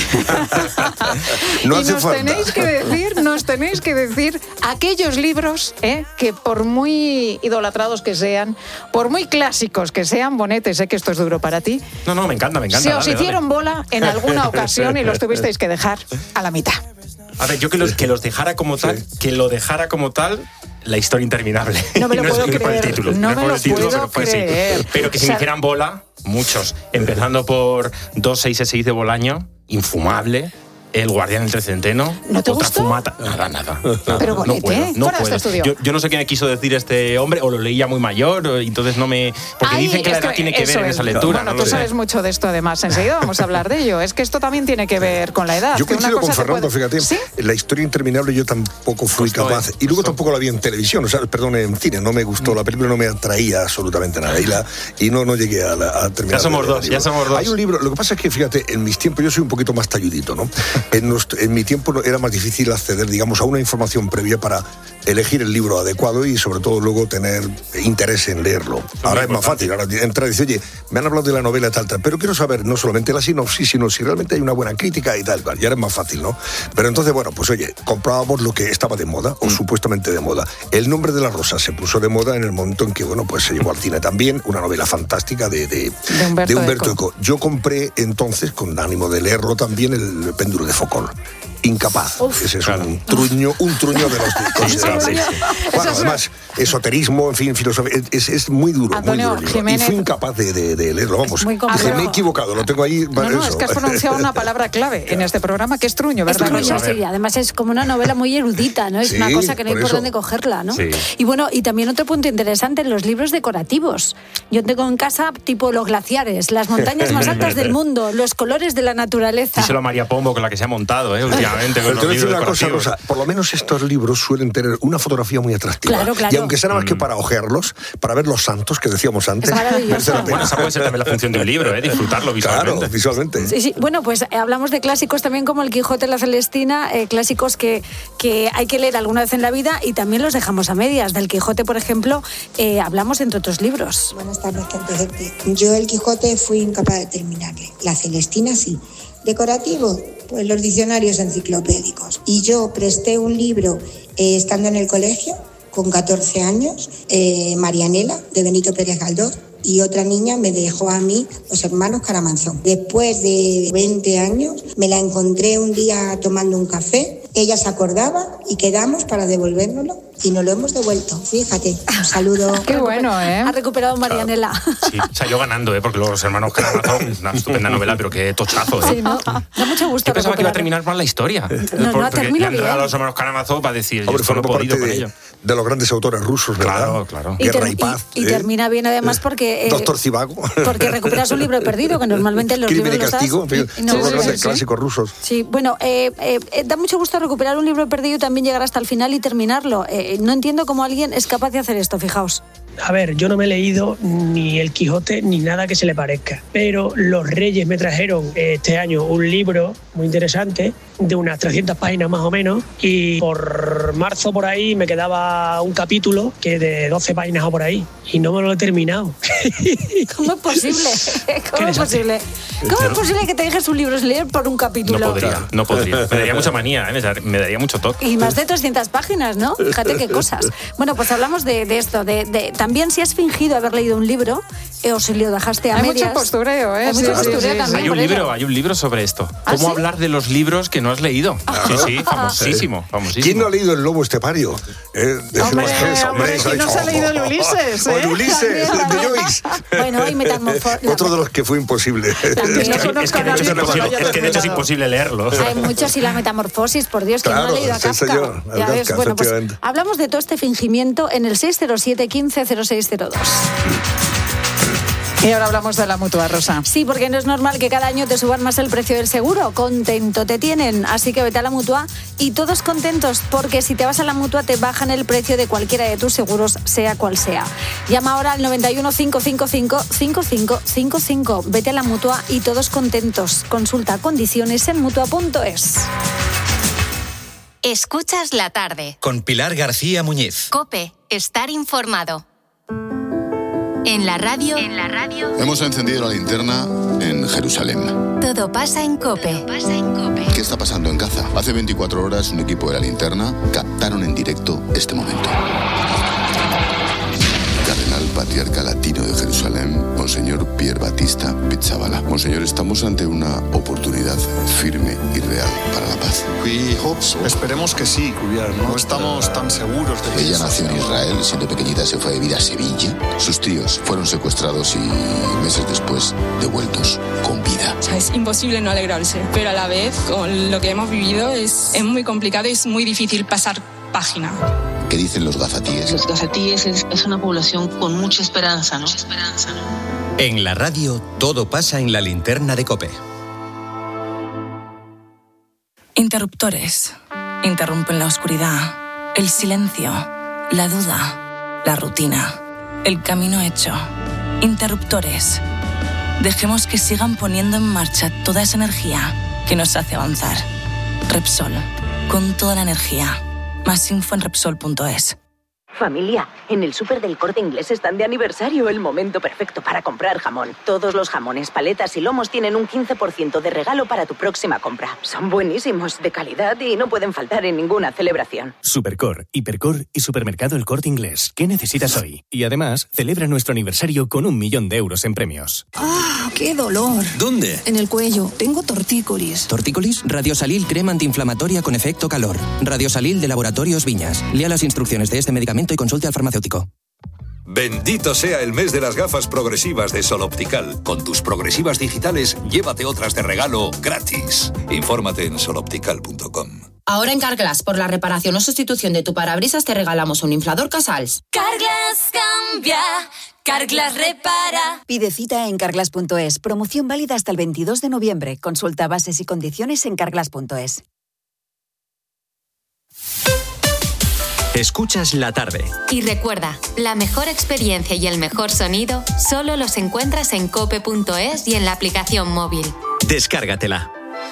No y nos falta. tenéis que decir, nos tenéis que decir aquellos libros eh, que por muy idolatrados que sean, por muy clásicos que sean, Bonete, sé que esto es duro para ti. No, no, me encanta, me encanta. Se os dale, hicieron dale. bola en alguna ocasión y los tuvisteis que dejar a la mitad. A ver, yo que los, que los dejara como tal, sí. que lo dejara como tal, la historia interminable. No me lo no puedo es creer. Por el título, no, no me por lo el título, puedo pero creer. Sí. Pero que si o sea, me hicieran bola, muchos. Empezando por dos seis seis de Bolaño, infumable. El guardián del trecenteno. ¿No te otra gustó? Fumata. Nada, nada. nada. Pero Bonete, no puedo, no fuera puedo. de este estudio. Yo, yo no sé qué me quiso decir este hombre, o lo leía muy mayor, o, entonces no me... Porque Ay, dicen que la edad que tiene que ver en esa lectura. Bueno, no tú lo sabes sé. mucho de esto además. Enseguida vamos a hablar de ello. Es que esto también tiene que ver con la edad. Yo que coincido una cosa con Fernando, puede... fíjate. ¿Sí? La historia interminable yo tampoco fui Costó, capaz. eh, y luego costó. tampoco la vi en televisión, o sea, perdón, en cine. No me gustó, la película no me atraía absolutamente nada. Y, la, y no, no llegué a, la, a terminar. Ya somos dos, ya somos dos. Hay un libro, lo que pasa es que, fíjate, en mis tiempos, yo soy un poquito más talludito, ¿no? En, nos, en mi tiempo era más difícil acceder, digamos, a una información previa para elegir el libro adecuado y sobre todo luego tener interés en leerlo. Ahora es más fácil, ahora entra y dice, oye, me han hablado de la novela tal, tal, pero quiero saber no solamente la sinopsis, sino si realmente hay una buena crítica y tal, cual. Ya era más fácil, ¿no? Pero entonces, bueno, pues oye, comprábamos lo que estaba de moda, o mm. supuestamente de moda. El nombre de la rosa se puso de moda en el momento en que, bueno, pues se llevó al cine también, una novela fantástica de, de, de Humberto, de Humberto Eco. Eco. Yo compré entonces, con ánimo de leerlo también, el péndulo de Foucault. incapaz. Uf, Ese es claro. un truño, un truño de los considerables. Bueno, es además, esoterismo, en fin, filosofía, es, es muy duro, Antonio muy duro. el libro. Jiménez- Y fui incapaz de, de, de leerlo, vamos. muy Dije, complicado. me he equivocado, lo tengo ahí. No, no, eso. es que has pronunciado una palabra clave en este programa, que es truño, Es ¿verdad? truño, Rosa? sí, además es como una novela muy erudita, ¿no? Es Sí, una cosa que no hay por por eso. dónde cogerla, ¿no? Sí. Y bueno, y también otro punto interesante, los libros decorativos. Yo tengo en casa tipo los glaciares, las montañas más altas del mundo, los colores de la naturaleza. Díselo a María Pombo, con la que se ha montado, ¿eh? Últimamente, Pero con te los voy a decir libros una cosa, decorativos. Rosa, por lo menos estos libros suelen tener una fotografía muy atractiva. Claro, claro. Y aunque sea nada más que para ojearlos, para ver los santos que decíamos antes, Es maravilloso. merece la pena. Bueno, esa puede ser también la función de un libro, ¿eh? Disfrutarlo visualmente. Claro, visualmente. Sí, sí. Bueno, pues eh, hablamos de clásicos también como El Quijote, la Celestina, eh, clásicos que, que hay que leer alguna vez en la vida y también los dejamos a medias. Del Quijote, por ejemplo, eh, hablamos entre otros libros. Buenas tardes, gente, gente. Yo el Quijote fui incapaz de terminarle. La Celestina sí. Decorativo, pues los diccionarios enciclopédicos. Y yo presté un libro eh, estando en el colegio, con catorce años, eh, Marianela, de Benito Pérez Galdós, y otra niña me dejó a mí Los Hermanos Caramanzón. Después de veinte años me la encontré un día tomando un café, ella se acordaba y quedamos para devolvérnoslo y nos lo hemos devuelto. Fíjate, un saludo. Qué bueno, ¿eh? Ha recuperado Marianela. Sí, salió ganando, ¿eh? Porque Los Hermanos Karamazov es una estupenda novela, pero qué tochazo, ¿eh? Sí, ¿no? Da mucho gusto. Yo pensaba que iba a recuperarlo. terminar mal la historia. No, no, Porque termina le han bien. regalado a Los Hermanos Karamazov, va a decir, yo Hombre, esto no he forma podido parte con de, ello. de los grandes autores rusos, ¿verdad? Claro, claro. Y, Guerra ter- y paz. y- y ¿eh? termina bien además porque... eh, Doctor Zivago. porque recuperas un libro perdido, que normalmente en los Crimen y libros los das castigo, en fin, y- y no son los vuelves. grandes clásicos rusos. Sí, bueno, eh, eh, eh, da mucho gusto recuperar un libro perdido y también llegar hasta el final y terminarlo. Eh, no entiendo cómo alguien es capaz de hacer esto, fijaos. A ver, yo no me he leído ni El Quijote ni nada que se le parezca, pero los Reyes me trajeron este año un libro muy interesante de unas trescientas páginas más o menos y por marzo por ahí me quedaba un capítulo que de doce páginas o por ahí y no me lo he terminado. ¿Cómo es posible? ¿Cómo es posible? ¿Cómo es posible que te dejes un libro sin leer por un capítulo? No podría, no podría. Me daría mucha manía, ¿eh? Me dar- Me daría mucho toque. Y más de trescientas páginas, ¿no? Fíjate qué cosas. Bueno, pues hablamos de, de esto, de, de también si has fingido haber leído un libro eh, o si lo dejaste a Hay medias. mucho postureo, ¿eh? Hay mucho Sí, sí, postureo sí, también Hay un por ello. libro, hay un libro sobre esto. ¿Ah, ¿Cómo sí? hablar de los libros que no has leído? Sí, sí, famosísimo, famosísimo. ¿Quién no ha leído El Lobo Estepario? Eh, de Hombre, Sebastián, hombre, eso ¿quién no ha se ha dicho, leído el Ulises, O el eh? Ulises, También, de también. Joyce. Bueno, y metamorfo- Otro de los que fue imposible. También. Es que, No es que conozco de a hecho es nadie que lo imposible- haya es que de hecho es terminado. imposible leerlo. Hay muchos y la metamorfosis, por Dios, que no Claro, ha leído a ese Kafka. soy yo, el Ya ves, Kafka, bueno, pues efectivamente. hablamos de todo este fingimiento en el seis cero siete, quince cero seis cero dos. Y ahora hablamos de la Mutua, Rosa. Sí, porque no es normal que cada año te suban más el precio del seguro. Contento te tienen. Así que vete a la Mutua y todos contentos, porque si te vas a la Mutua te bajan el precio de cualquiera de tus seguros, sea cual sea. Llama ahora al noventa y uno, cincuenta y cinco, cincuenta y cinco cincuenta y cinco. Vete a la Mutua y todos contentos. Consulta condiciones en mutua punto es. Escuchas la tarde. Con Pilar García Muñiz. COPE. Estar informado. En la radio. En la radio. Hemos encendido la linterna en Jerusalén. Todo pasa en COPE. ¿Qué está pasando en Gaza? Hace veinticuatro horas un equipo de la linterna captaron en directo este momento. Cardenal Patriarca Latino de Jerusalén, Monseñor Pier Batista Pizzabala. Monseñor, estamos ante una oportunidad firme y real para la paz. Esperemos que sí, no estamos tan seguros de que Ella eso nació en sea. Israel, siendo pequeñita se fue a vivir a Sevilla. Sus tíos fueron secuestrados y meses después devueltos con vida. O sea, es imposible no alegrarse, pero a la vez con lo que hemos vivido es, es muy complicado y es muy difícil pasar página. ¿Qué dicen los gazatíes? Los gazatíes es, es una población con mucha esperanza, ¿no? Mucha esperanza, ¿no? En la radio, todo pasa en la linterna de COPE. Interruptores. Interrumpen la oscuridad, el silencio, la duda, la rutina, el camino hecho. Interruptores. Dejemos que sigan poniendo en marcha toda esa energía que nos hace avanzar. Repsol. Con toda la energía. Más info en Repsol punto es. Familia, en el súper del Corte Inglés están de aniversario, el momento perfecto para comprar jamón. Todos los jamones, paletas y lomos tienen un quince por ciento de regalo para tu próxima compra. Son buenísimos, de calidad y no pueden faltar en ninguna celebración. Supercor, Hipercor y Supermercado El Corte Inglés. ¿Qué necesitas hoy? Y además, celebra nuestro aniversario con un millón de euros en premios. ¡Ah, qué dolor! ¿Dónde? En el cuello. Tengo tortícolis. ¿Tortícolis? Radiosalil crema antiinflamatoria con efecto calor. Radiosalil de Laboratorios Viñas. Lea las instrucciones de este medicamento y consulte al farmacéutico. Bendito sea el mes de las gafas progresivas de Sol Optical. Con tus progresivas digitales, llévate otras de regalo gratis. Infórmate en sol optical punto com. Ahora en Carglass, por la reparación o sustitución de tu parabrisas, te regalamos un inflador Casals. Carglass cambia, Carglass repara. Pide cita en carglass punto es. Promoción válida hasta el veintidós de noviembre. Consulta bases y condiciones en carglass punto es. Escuchas la tarde. Y recuerda, la mejor experiencia y el mejor sonido solo los encuentras en cope punto es y en la aplicación móvil. Descárgatela.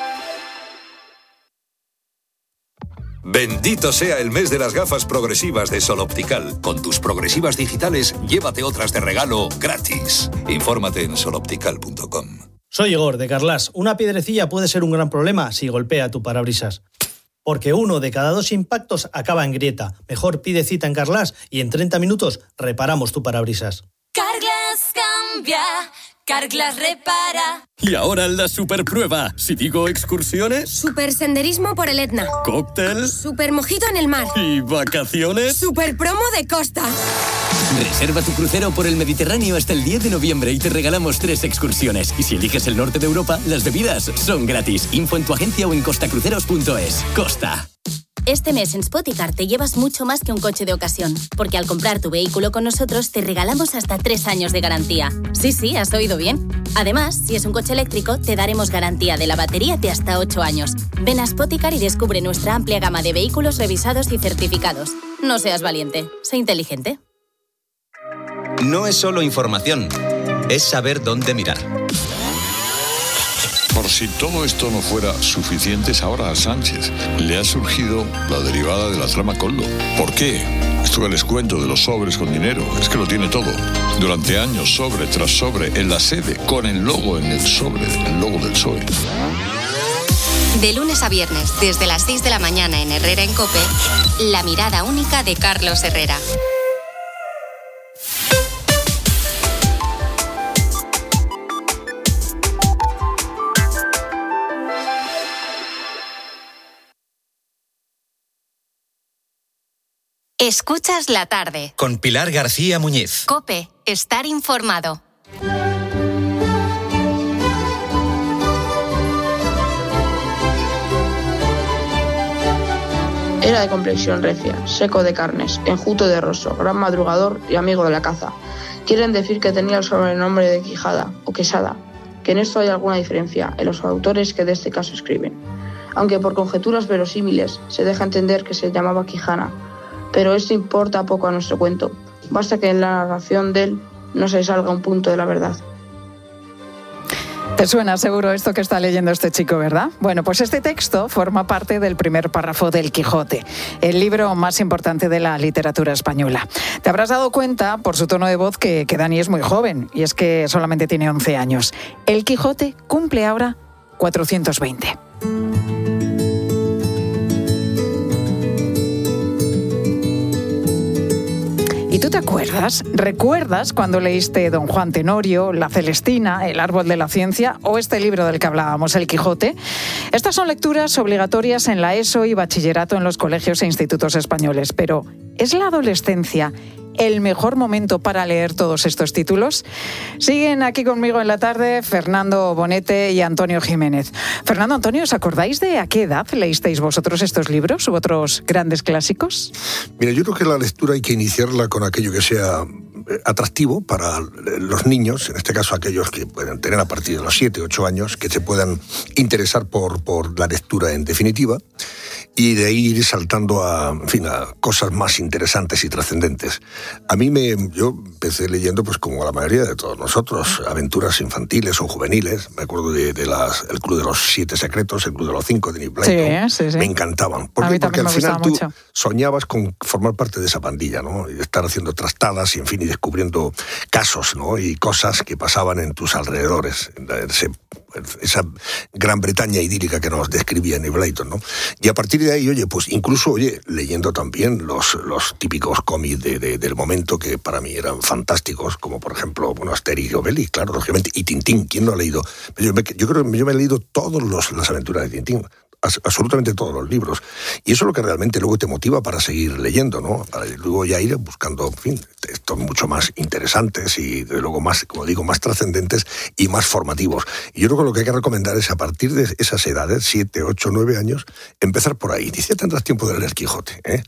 Bendito sea el mes de las gafas progresivas de Sol Optical. Con tus progresivas digitales, llévate otras de regalo gratis. Infórmate en sol optical punto com. Soy Igor, de Carglass. Una piedrecilla puede ser un gran problema si golpea tu parabrisas. Porque uno de cada dos impactos acaba en grieta. Mejor pide cita en Carglass y en treinta minutos reparamos tu parabrisas. Carglass cambia, Carglass repara. Y ahora la superprueba. Si digo excursiones... Supersenderismo por el Etna. Cóctel. Supermojito en el mar. ¿Y vacaciones? Superpromo de costa. Reserva tu crucero por el Mediterráneo hasta el diez de noviembre y te regalamos tres excursiones. Y si eliges el norte de Europa, las bebidas son gratis. Info en tu agencia o en costa cruceros punto es. Costa. Este mes en Spoticar te llevas mucho más que un coche de ocasión, porque al comprar tu vehículo con nosotros te regalamos hasta tres años de garantía. Sí, sí, has oído bien. Además, si es un coche eléctrico, te daremos garantía de la batería de hasta ocho años. Ven a Spoticar y descubre nuestra amplia gama de vehículos revisados y certificados. No seas valiente, sé inteligente. No es solo información, es saber dónde mirar. Por si todo esto no fuera suficiente, ahora a Sánchez le ha surgido la derivada de la trama Coldo. ¿Por qué? Esto que les cuento de los sobres con dinero, es que lo tiene todo. Durante años, sobre tras sobre, en la sede, con el logo en el sobre, el logo del P S O E. De lunes a viernes, desde las seis de la mañana en Herrera en COPE, la mirada única de Carlos Herrera. Escuchas la tarde. Con Pilar García Muñiz. COPE, estar informado. Era de complexión recia, seco de carnes, enjuto de rostro, gran madrugador y amigo de la caza. Quieren decir que tenía el sobrenombre de Quijada o Quesada, que en esto hay alguna diferencia en los autores que de este caso escriben. Aunque por conjeturas verosímiles se deja entender que se llamaba Quijana, pero esto importa poco a nuestro cuento. Basta que en la narración de él no se salga un punto de la verdad. Te suena seguro esto que está leyendo este chico, ¿verdad? Bueno, pues este texto forma parte del primer párrafo del Quijote, el libro más importante de la literatura española. Te habrás dado cuenta, por su tono de voz, que, que Dani es muy joven, y es que solamente tiene once años. El Quijote cumple ahora cuatrocientos veinte. ¿Y tú te acuerdas? ¿Recuerdas cuando leíste Don Juan Tenorio, La Celestina, El árbol de la ciencia o este libro del que hablábamos, El Quijote? Estas son lecturas obligatorias en la ESO y bachillerato en los colegios e institutos españoles, pero ¿es la adolescencia el mejor momento para leer todos estos títulos? Siguen aquí conmigo en la tarde Fernando Bonete y Antonio Jiménez. Fernando, Antonio, ¿os acordáis de a qué edad leísteis vosotros estos libros u otros grandes clásicos? Mira, yo creo que la lectura hay que iniciarla con aquello que sea atractivo para los niños, en este caso aquellos que pueden tener a partir de los siete, ocho años, que se puedan interesar por, por la lectura en definitiva. y de ahí ir saltando a, en fin, a cosas más interesantes y trascendentes. A mí me, yo empecé leyendo, pues como la mayoría de todos nosotros, aventuras infantiles o juveniles. Me acuerdo de, de las, el Club de los Siete Secretos, el Club de los Cinco de Nick Blyton. Sí, sí, sí. Me encantaban. ¿Por qué? Porque al final tú mucho. soñabas con formar parte de esa pandilla, ¿no? Y estar haciendo trastadas y, en fin, y descubriendo casos, ¿no? Y cosas que pasaban en tus alrededores. Ese, esa Gran Bretaña idílica que nos describía Nick Blyton, ¿no? Y a partir de ahí, oye, pues incluso, oye, leyendo también los, los típicos cómics de, de, del momento que para mí eran fantásticos, como por ejemplo, bueno, Asterix y Obelix, claro, lógicamente, y Tintín. ¿Quién no ha leído? Yo, yo creo que yo me he leído todas las aventuras de Tintín, absolutamente todos los libros. Y eso es lo que realmente luego te motiva para seguir leyendo, ¿no? Para luego ya ir buscando, en fin, textos mucho más interesantes y, de luego, más, como digo, más trascendentes y más formativos. Y yo creo que lo que hay que recomendar es, a partir de esas edades, siete, ocho, nueve años, empezar por ahí. Ni siquiera tendrás tiempo de leer Quijote, ¿eh?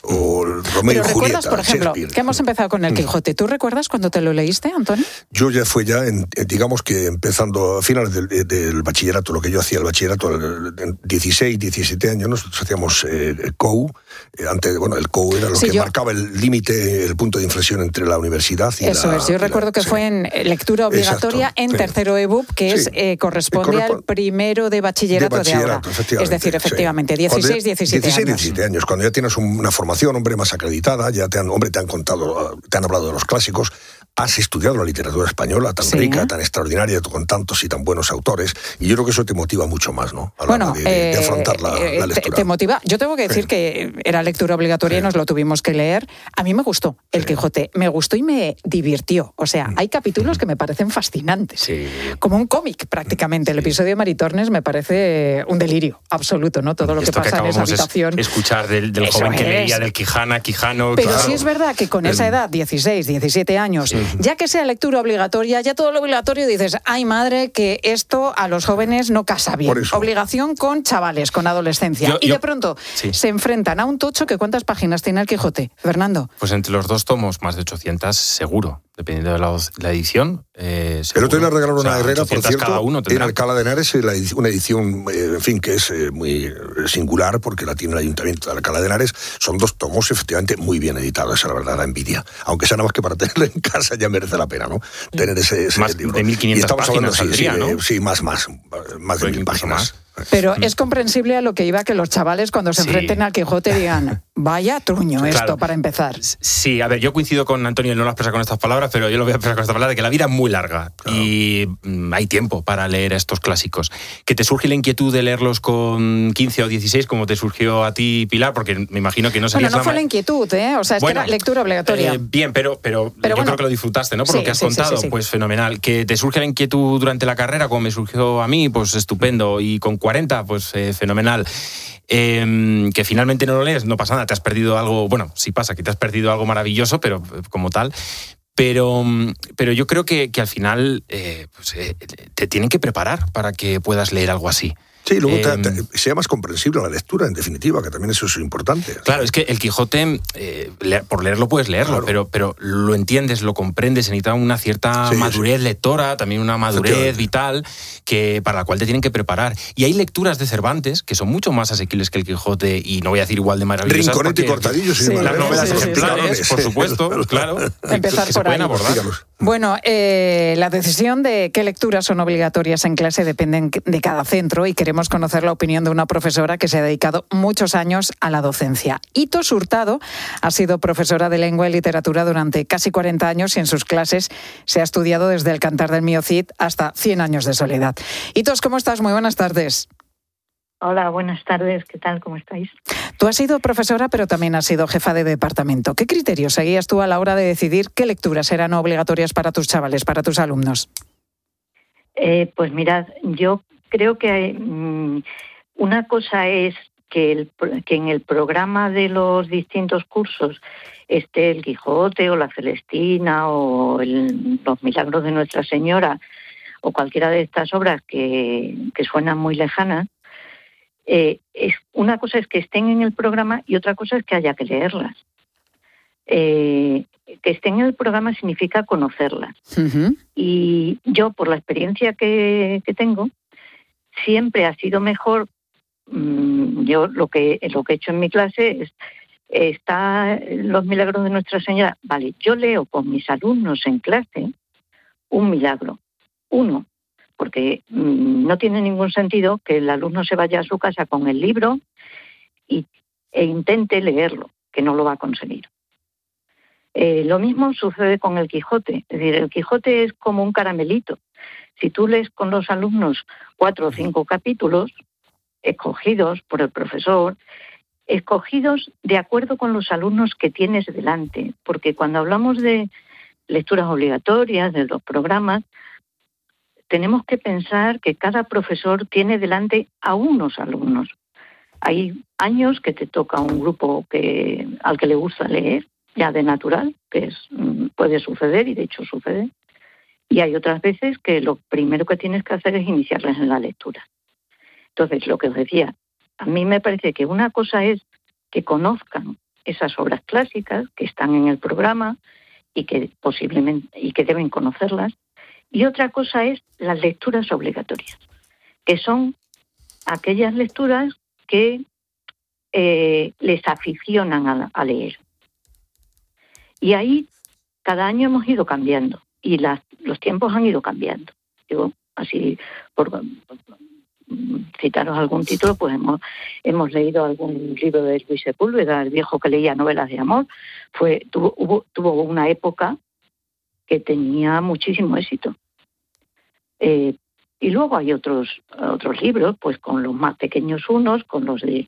O Romeo y Julieta, por ejemplo, que hemos empezado con el Quijote. ¿Tú recuerdas cuando te lo leíste, Antonio? Yo ya fue ya, en, digamos que empezando a finales del, del bachillerato, lo que yo hacía el bachillerato, en dieciséis, diecisiete años, nosotros hacíamos eh, C O U. Eh, antes, bueno, el C O U era lo sí, que yo... marcaba el límite, el punto de inflexión entre la universidad y Eso la... es, yo recuerdo la, que sí. fue en lectura obligatoria. Exacto, en sí. tercero E B U P, que sí. es eh, corresponde Correspon... al primero de bachillerato de, bachillerato, de ahora. Es decir, efectivamente, sí. dieciséis, diecisiete dieciséis, años. diecisiete años, cuando ya tienes una formación, hombre, más acreditada, ya te han, hombre, te han contado, te han hablado de los clásicos, has estudiado la literatura española tan sí. rica, tan extraordinaria, con tantos y tan buenos autores, y yo creo que eso te motiva mucho más, ¿no? A la bueno, hora de, de, eh, de afrontar la, eh, la lectura. Te, te motiva. Yo tengo que decir sí. que era lectura obligatoria sí. y nos lo tuvimos que leer. A mí me gustó el sí. Quijote, me gustó y me divirtió. O sea, hay capítulos que me parecen fascinantes, sí. como un cómic prácticamente. Sí. El episodio de Maritornes me parece un delirio absoluto, ¿no? Todo lo que pasa que en esa habitación. Es escuchar del, del joven que leía del Quijana, Quijano. Pero claro. sí es verdad que con esa edad, dieciséis, diecisiete años, sí. ya que sea lectura obligatoria, ya todo lo obligatorio dices, ay madre, que esto a los jóvenes no casa bien. Obligación con chavales, con adolescencia. Yo, y yo, de pronto sí. se enfrentan a un tocho que ¿cuántas páginas tiene el Quijote, Fernando? Pues entre los dos tomos, más de ochocientas seguro. Dependiendo de la, la edición. Eh, Pero te le regalaron o sea, a Herrera, por cierto, cada uno en Alcalá de Henares, una edición, eh, en fin, que es eh, muy singular, porque la tiene el Ayuntamiento de Alcalá de Henares. Son dos tomos, efectivamente, muy bien editados, esa es la verdad, la envidia. Aunque sea nada más que para tenerlo en casa ya merece la pena, ¿no? Tener ese, ese más libro. De mil quinientas páginas saldría, sí, sí, ¿no? Sí, más, más, más de mil páginas. Más. Pero es comprensible a lo que iba que los chavales cuando se sí. enfrenten al Quijote digan, vaya truño esto, claro. para empezar. Sí, a ver, yo coincido con Antonio, él no lo expresa con estas palabras, pero yo lo voy a expresar con esta palabra, de que la vida es muy larga claro. y mm, hay tiempo para leer estos clásicos. Que te surge la inquietud de leerlos con quince o dieciséis, como te surgió a ti, Pilar, porque me imagino que no sería... Bueno, no fue la inquietud, ¿eh? O sea, es bueno, que era lectura obligatoria. Eh, bien, pero, pero, pero yo bueno. creo que lo disfrutaste, ¿no? Por sí, lo que has sí, contado, sí, sí, sí. pues fenomenal. Que te surge la inquietud durante la carrera, como me surgió a mí, pues estupendo. Y con cuarenta, pues... Eh, fenomenal. Eh, que finalmente no lo lees, no pasa nada, te has perdido algo, bueno, sí pasa, que te has perdido algo maravilloso, pero como tal, pero, pero yo creo que, que al final eh, pues, eh, te tienen que preparar para que puedas leer algo así. Sí, luego eh, te, te, sea más comprensible la lectura, en definitiva, que también eso es importante. Claro, es que el Quijote, eh, leer, por leerlo puedes leerlo, claro. pero, pero lo entiendes, lo comprendes, se necesita una cierta sí, madurez sí. lectora, también una madurez vital, que, para la cual te tienen que preparar. Y hay lecturas de Cervantes que son mucho más asequibles que el Quijote, y no voy a decir igual de maravillosas. Rinconete y Cortadillo, sí, las novelas sí, ejemplares, sí, sí, por supuesto, claro. Empezar que por se pueden ahí. abordar. Bueno, eh, la decisión de qué lecturas son obligatorias en clase depende de cada centro, y queremos conocer la opinión de una profesora que se ha dedicado muchos años a la docencia. Itos Hurtado ha sido profesora de lengua y literatura durante casi cuarenta años y en sus clases se ha estudiado desde el Cantar del Mío Cid hasta cien años de soledad. Itos, ¿cómo estás? Muy buenas tardes. Hola, buenas tardes. ¿Qué tal? ¿Cómo estáis? Tú has sido profesora, pero también has sido jefa de departamento. ¿Qué criterios seguías tú a la hora de decidir qué lecturas eran obligatorias para tus chavales, para tus alumnos? Eh, pues mirad, yo creo que mmm, una cosa es que, el, que en el programa de los distintos cursos esté el Quijote o la Celestina o el, los Milagros de Nuestra Señora o cualquiera de estas obras que, que suenan muy lejanas. Eh, es, una cosa es que estén en el programa y otra cosa es que haya que leerlas. Eh, que estén en el programa significa conocerlas. Uh-huh. Y yo, por la experiencia que, que tengo, siempre ha sido mejor yo lo que, lo que he hecho en mi clase es, está los milagros de Nuestra Señora. Vale, yo leo con mis alumnos en clase un milagro, uno, porque mmm, no tiene ningún sentido que el alumno se vaya a su casa con el libro y, e intente leerlo, que no lo va a conseguir. Eh, lo mismo sucede con el Quijote. Es decir, el Quijote es como un caramelito. Si tú lees con los alumnos cuatro o cinco capítulos, escogidos por el profesor, escogidos de acuerdo con los alumnos que tienes delante, porque cuando hablamos de lecturas obligatorias, de los programas, tenemos que pensar que cada profesor tiene delante a unos alumnos. Hay años que te toca un grupo que, al que le gusta leer, ya de natural, que es, puede suceder y de hecho sucede, y hay otras veces que lo primero que tienes que hacer es iniciarles en la lectura. Entonces, lo que os decía, a mí me parece que una cosa es que conozcan esas obras clásicas que están en el programa y que posiblemente y que deben conocerlas, y otra cosa es las lecturas obligatorias, que son aquellas lecturas que eh, les aficionan a, a leer. Y ahí cada año hemos ido cambiando y las, los tiempos han ido cambiando. Digo, así, por, por citaros algún título, pues hemos, hemos leído algún libro de Luis Sepúlveda, el viejo que leía novelas de amor. Fue tuvo, hubo, tuvo una época que tenía muchísimo éxito. Eh, y luego hay otros otros libros, pues con los más pequeños unos, con los de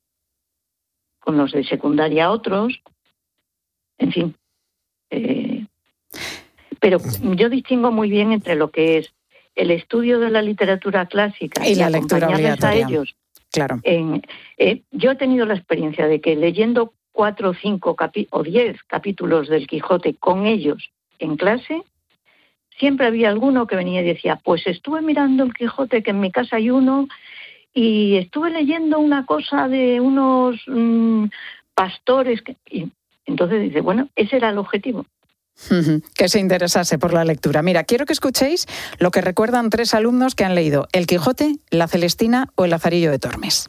con los de secundaria otros, en fin. Eh, pero yo distingo muy bien entre lo que es el estudio de la literatura clásica y, y la lectura obligatoria. A ellos. Claro. En, eh, yo he tenido la experiencia de que leyendo cuatro o cinco capi- o diez capítulos del Quijote con ellos en clase, siempre había alguno que venía y decía, pues estuve mirando el Quijote, que en mi casa hay uno, y estuve leyendo una cosa de unos mmm, pastores. Que... Y entonces dice, bueno, ese era el objetivo. Que se interesase por la lectura. Mira, quiero que escuchéis lo que recuerdan tres alumnos que han leído El Quijote, La Celestina o El Lazarillo de Tormes.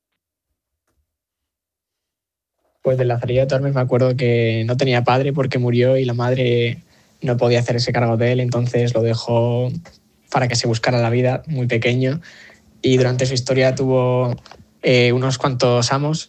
Pues del Lazarillo de Tormes me acuerdo que no tenía padre porque murió y la madre no podía hacerse cargo de él, entonces lo dejó para que se buscara la vida muy pequeño y durante su historia tuvo eh, unos cuantos amos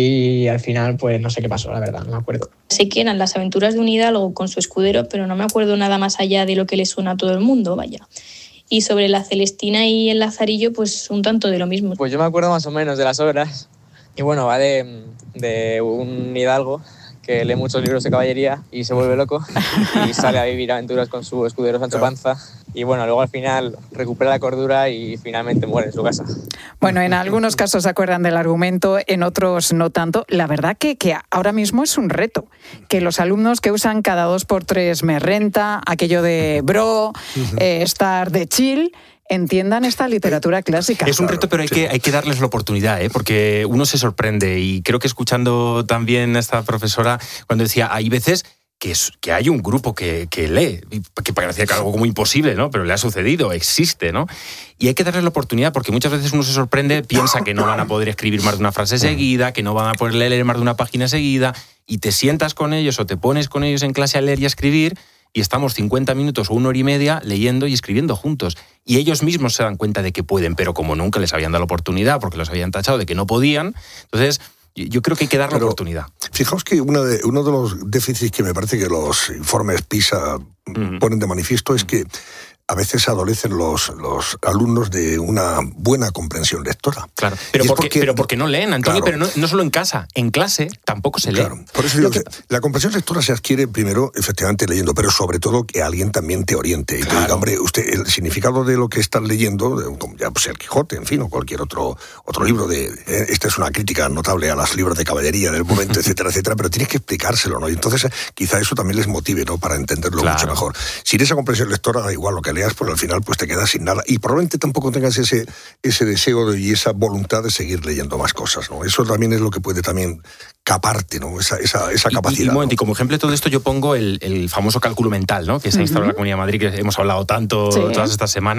y al final pues no sé qué pasó, la verdad, no me acuerdo. Sé que eran las aventuras de un hidalgo con su escudero, pero no me acuerdo nada más allá de lo que le suena a todo el mundo, vaya. Y sobre la Celestina y el Lazarillo, pues un tanto de lo mismo. Pues yo me acuerdo más o menos de las obras. Y bueno, va de, de un hidalgo que lee muchos libros de caballería y se vuelve loco y sale a vivir aventuras con su escudero Sancho Panza. Y bueno, luego al final recupera la cordura y finalmente muere en su casa. Bueno, en algunos casos se acuerdan del argumento, en otros no tanto. La verdad que, que ahora mismo es un reto, que los alumnos que usan cada dos por tres me renta, aquello de bro, eh, estar de chill, entiendan esta literatura clásica. Es un reto, pero hay que, hay que darles la oportunidad, ¿eh? Porque uno se sorprende y creo que escuchando también a esta profesora cuando decía, hay veces que, es, que hay un grupo que, que lee, que parecía que algo como imposible, ¿no? Pero le ha sucedido, existe, ¿no? Y hay que darles la oportunidad porque muchas veces uno se sorprende, piensa que no van a poder escribir más de una frase seguida, que no van a poder leer más de una página seguida, y te sientas con ellos o te pones con ellos en clase a leer y a escribir, y estamos cincuenta minutos o una hora y media leyendo y escribiendo juntos. Y ellos mismos se dan cuenta de que pueden, pero como nunca les habían dado la oportunidad, porque los habían tachado de que no podían, entonces yo creo que hay que dar la oportunidad. Fijaos que una de, uno de los déficits que me parece que los informes PISA uh-huh. ponen de manifiesto es que a veces adolecen los, los alumnos de una buena comprensión lectora. Claro, pero, porque, porque, pero porque no leen, Antonio, claro. pero no, no solo en casa, en clase tampoco se lee. Claro, por eso digo que la comprensión lectora se adquiere primero, efectivamente, leyendo, pero sobre todo que alguien también te oriente. Y claro. te diga, hombre, usted, el significado de lo que estás leyendo, como ya pues el Quijote, en fin, o cualquier otro, otro libro de... Eh, esta es una crítica notable a los libros de caballería del momento, etcétera, etcétera, pero tienes que explicárselo, ¿no? Y entonces quizá eso también les motive, ¿no? Para entenderlo claro. mucho mejor. Sin esa comprensión lectora, da igual lo que leas, pues al final pues te quedas sin nada y probablemente tampoco tengas ese, ese deseo de, y esa voluntad de seguir leyendo más cosas, ¿no? Eso también es lo que puede también caparte, ¿no? Esa, esa, esa capacidad. Y, y, un momento, ¿no? y como ejemplo de todo esto yo pongo el, el famoso cálculo mental, ¿no? Que se ha instalado uh-huh. en la Comunidad de Madrid, que hemos hablado tanto sí. todas estas semanas.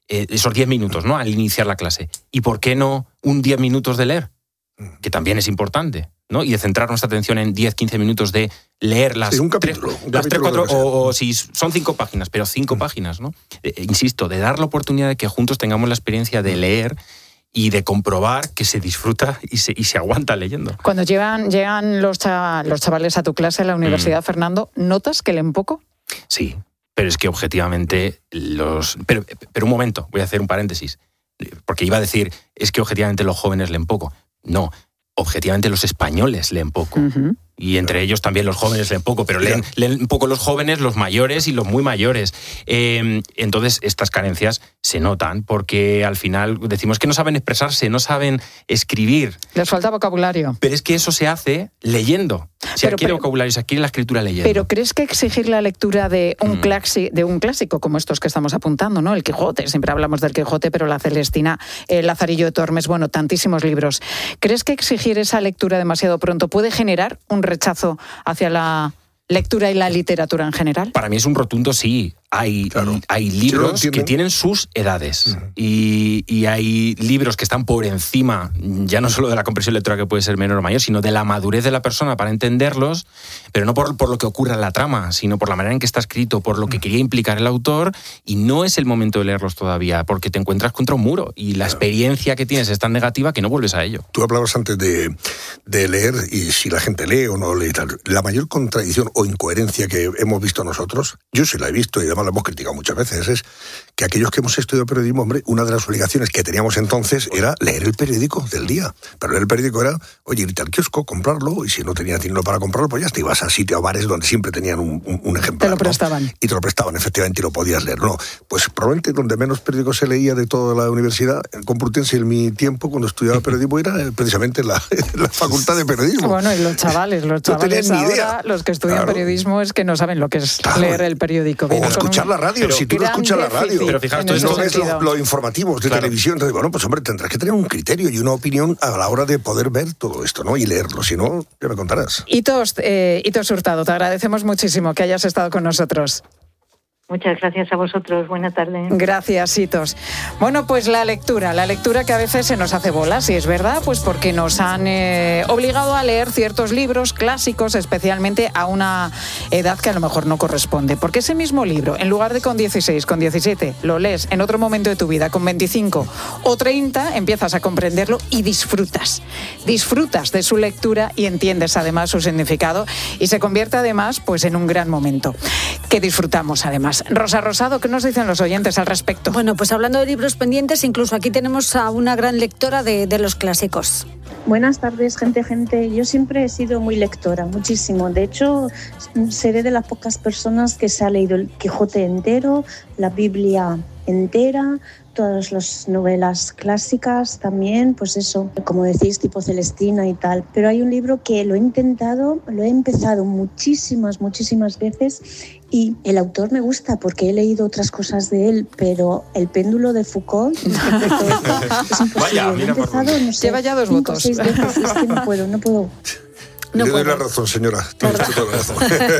eh, esos diez minutos, ¿no?, al iniciar la clase. ¿Y por qué no un diez minutos de leer? Que también es importante, ¿no? Y de centrar nuestra atención en diez, quince minutos de leer las, sí, un capítulo, tres, un las tres, cuatro, o, o si son cinco páginas, pero cinco mm. páginas, ¿no? Eh, insisto, de dar la oportunidad de que juntos tengamos la experiencia de leer y de comprobar que se disfruta y se, y se aguanta leyendo. Cuando llegan, llegan los, cha, los chavales a tu clase en la universidad, mm. Fernando, ¿notas que leen poco? Sí, pero es que objetivamente los... Pero, pero un momento, voy a hacer un paréntesis, porque iba a decir, es que objetivamente los jóvenes leen poco. No, objetivamente los españoles leen poco. Uh-huh. Y entre ellos también los jóvenes leen poco, pero leen, leen poco los jóvenes, los mayores y los muy mayores. Eh, entonces, estas carencias se notan porque al final decimos que no saben expresarse, no saben escribir. Les falta vocabulario. Pero es que eso se hace leyendo. Se pero, adquiere pero, vocabulario, se adquiere la escritura leyendo. Pero ¿crees que exigir la lectura de un, mm. claxi, de un clásico como estos que estamos apuntando, ¿no? El Quijote, siempre hablamos del Quijote, pero la Celestina, el Lazarillo de Tormes, bueno, tantísimos libros. ¿Crees que exigir esa lectura demasiado pronto puede generar un rechazo hacia la lectura y la literatura en general? Para mí es un rotundo sí. Hay, claro. hay libros que tienen sus edades uh-huh. y, y hay libros que están por encima, ya no solo de la comprensión lectora que puede ser menor o mayor, sino de la madurez de la persona para entenderlos, pero no por, por lo que ocurra en la trama, sino por la manera en que está escrito, por lo que quería implicar el autor, y no es el momento de leerlos todavía, porque te encuentras contra un muro y la claro. experiencia que tienes es tan negativa que no vuelves a ello. Tú hablabas antes de, de leer y si la gente lee o no lee. La mayor contradicción o incoherencia que hemos visto nosotros, yo sí la he visto y además lo hemos criticado muchas veces, es que aquellos que hemos estudiado periodismo, hombre, una de las obligaciones que teníamos entonces era leer el periódico del día. Pero leer el periódico era, oye, irte al kiosco, comprarlo, y si no tenías dinero para comprarlo, pues ya te ibas a sitios, a bares donde siempre tenían un, un, un ejemplar. Te lo prestaban. ¿no? Y te lo prestaban, efectivamente, y lo podías leer. No, pues probablemente donde menos periódicos se leía de toda la universidad, en Complutense, en mi tiempo, cuando estudiaba periodismo, era precisamente la, la facultad de periodismo. Bueno, y los chavales, los chavales no ahora, idea. Los que estudian claro. periodismo, es que no saben lo que es claro. leer el periódico. O escuchar un... la radio, pero si tú no escuchas la radio, pero fijaos, no ves los lo informativos de claro. televisión, entonces, bueno, pues hombre, tendrás que tener un criterio y una opinión a la hora de poder ver todo esto, ¿no? Y leerlo, si no, ya me contarás. Hitos, eh, Hitos Hurtado, te agradecemos muchísimo que hayas estado con nosotros. Muchas gracias a vosotros. Buenas tardes. Gracias, Hitos. Bueno, pues la lectura, la lectura que a veces se nos hace bolas, y es verdad, pues porque nos han eh, obligado a leer ciertos libros clásicos, especialmente a una edad que a lo mejor no corresponde. Porque ese mismo libro, en lugar de con dieciséis, con diecisiete, lo lees en otro momento de tu vida, con veinticinco o treinta, empiezas a comprenderlo y disfrutas. Disfrutas de su lectura y entiendes además su significado, y se convierte además pues en un gran momento que disfrutamos además. Rosa Rosado, ¿qué nos dicen los oyentes al respecto? Bueno, pues hablando de libros pendientes, incluso aquí tenemos a una gran lectora de, de los clásicos. Buenas tardes, gente, gente. Yo siempre he sido muy lectora, muchísimo. De hecho, seré de las pocas personas que se ha leído el Quijote entero, la Biblia entera, todas las novelas clásicas también, pues eso, como decís, tipo Celestina y tal. Pero hay un libro que lo he intentado, lo he empezado muchísimas, muchísimas veces, y el autor me gusta porque he leído otras cosas de él, pero El péndulo de Foucault, es imposible. Vaya, he empezado, no sé, lleva ya dos cinco o votos. seis veces, y es que no puedo, no puedo. No Le doy puedo. la razón, señora. Tienes toda la razón.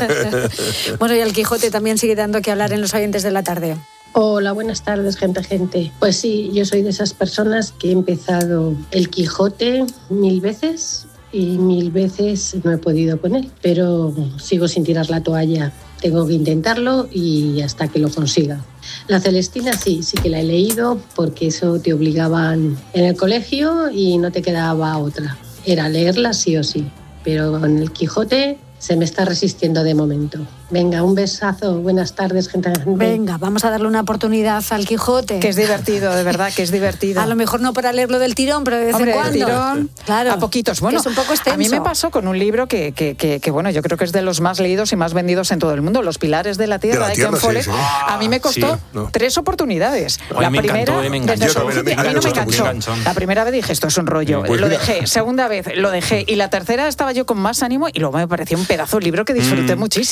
Bueno, y el Quijote también sigue dando que hablar en los oyentes de la tarde. Hola, buenas tardes, gente, gente. Pues sí, yo soy de esas personas que he empezado el Quijote mil veces y mil veces no he podido con él, pero sigo sin tirar la toalla. Tengo que intentarlo y hasta que lo consiga. La Celestina sí, sí que la he leído porque eso te obligaban en el colegio y no te quedaba otra. Era leerla sí o sí, pero en el Quijote se me está resistiendo de momento. Venga, un besazo, buenas tardes, gente. Venga, vamos a darle una oportunidad al Quijote. Que es divertido, de verdad, que es divertido. A lo mejor no para leerlo del tirón, pero de vez Hombre, en cuando. Del tirón, claro. A poquitos. Bueno, es un poco extenso. A mí me pasó con un libro que, que, que, que, bueno, yo creo que es de los más leídos y más vendidos en todo el mundo, Los pilares de la tierra, de, la tierra, de Ken Follett. Sí, sí. A mí me costó sí, no. tres oportunidades. Ay, la me primera, encantó, me enganchó. desde el principio, a mí no me enganchó. La primera vez dije, esto es un rollo. Pues lo mira. dejé. Segunda vez lo dejé. Y la tercera estaba yo con más ánimo y luego me pareció un pedazo de libro que disfruté mm. muchísimo. Esto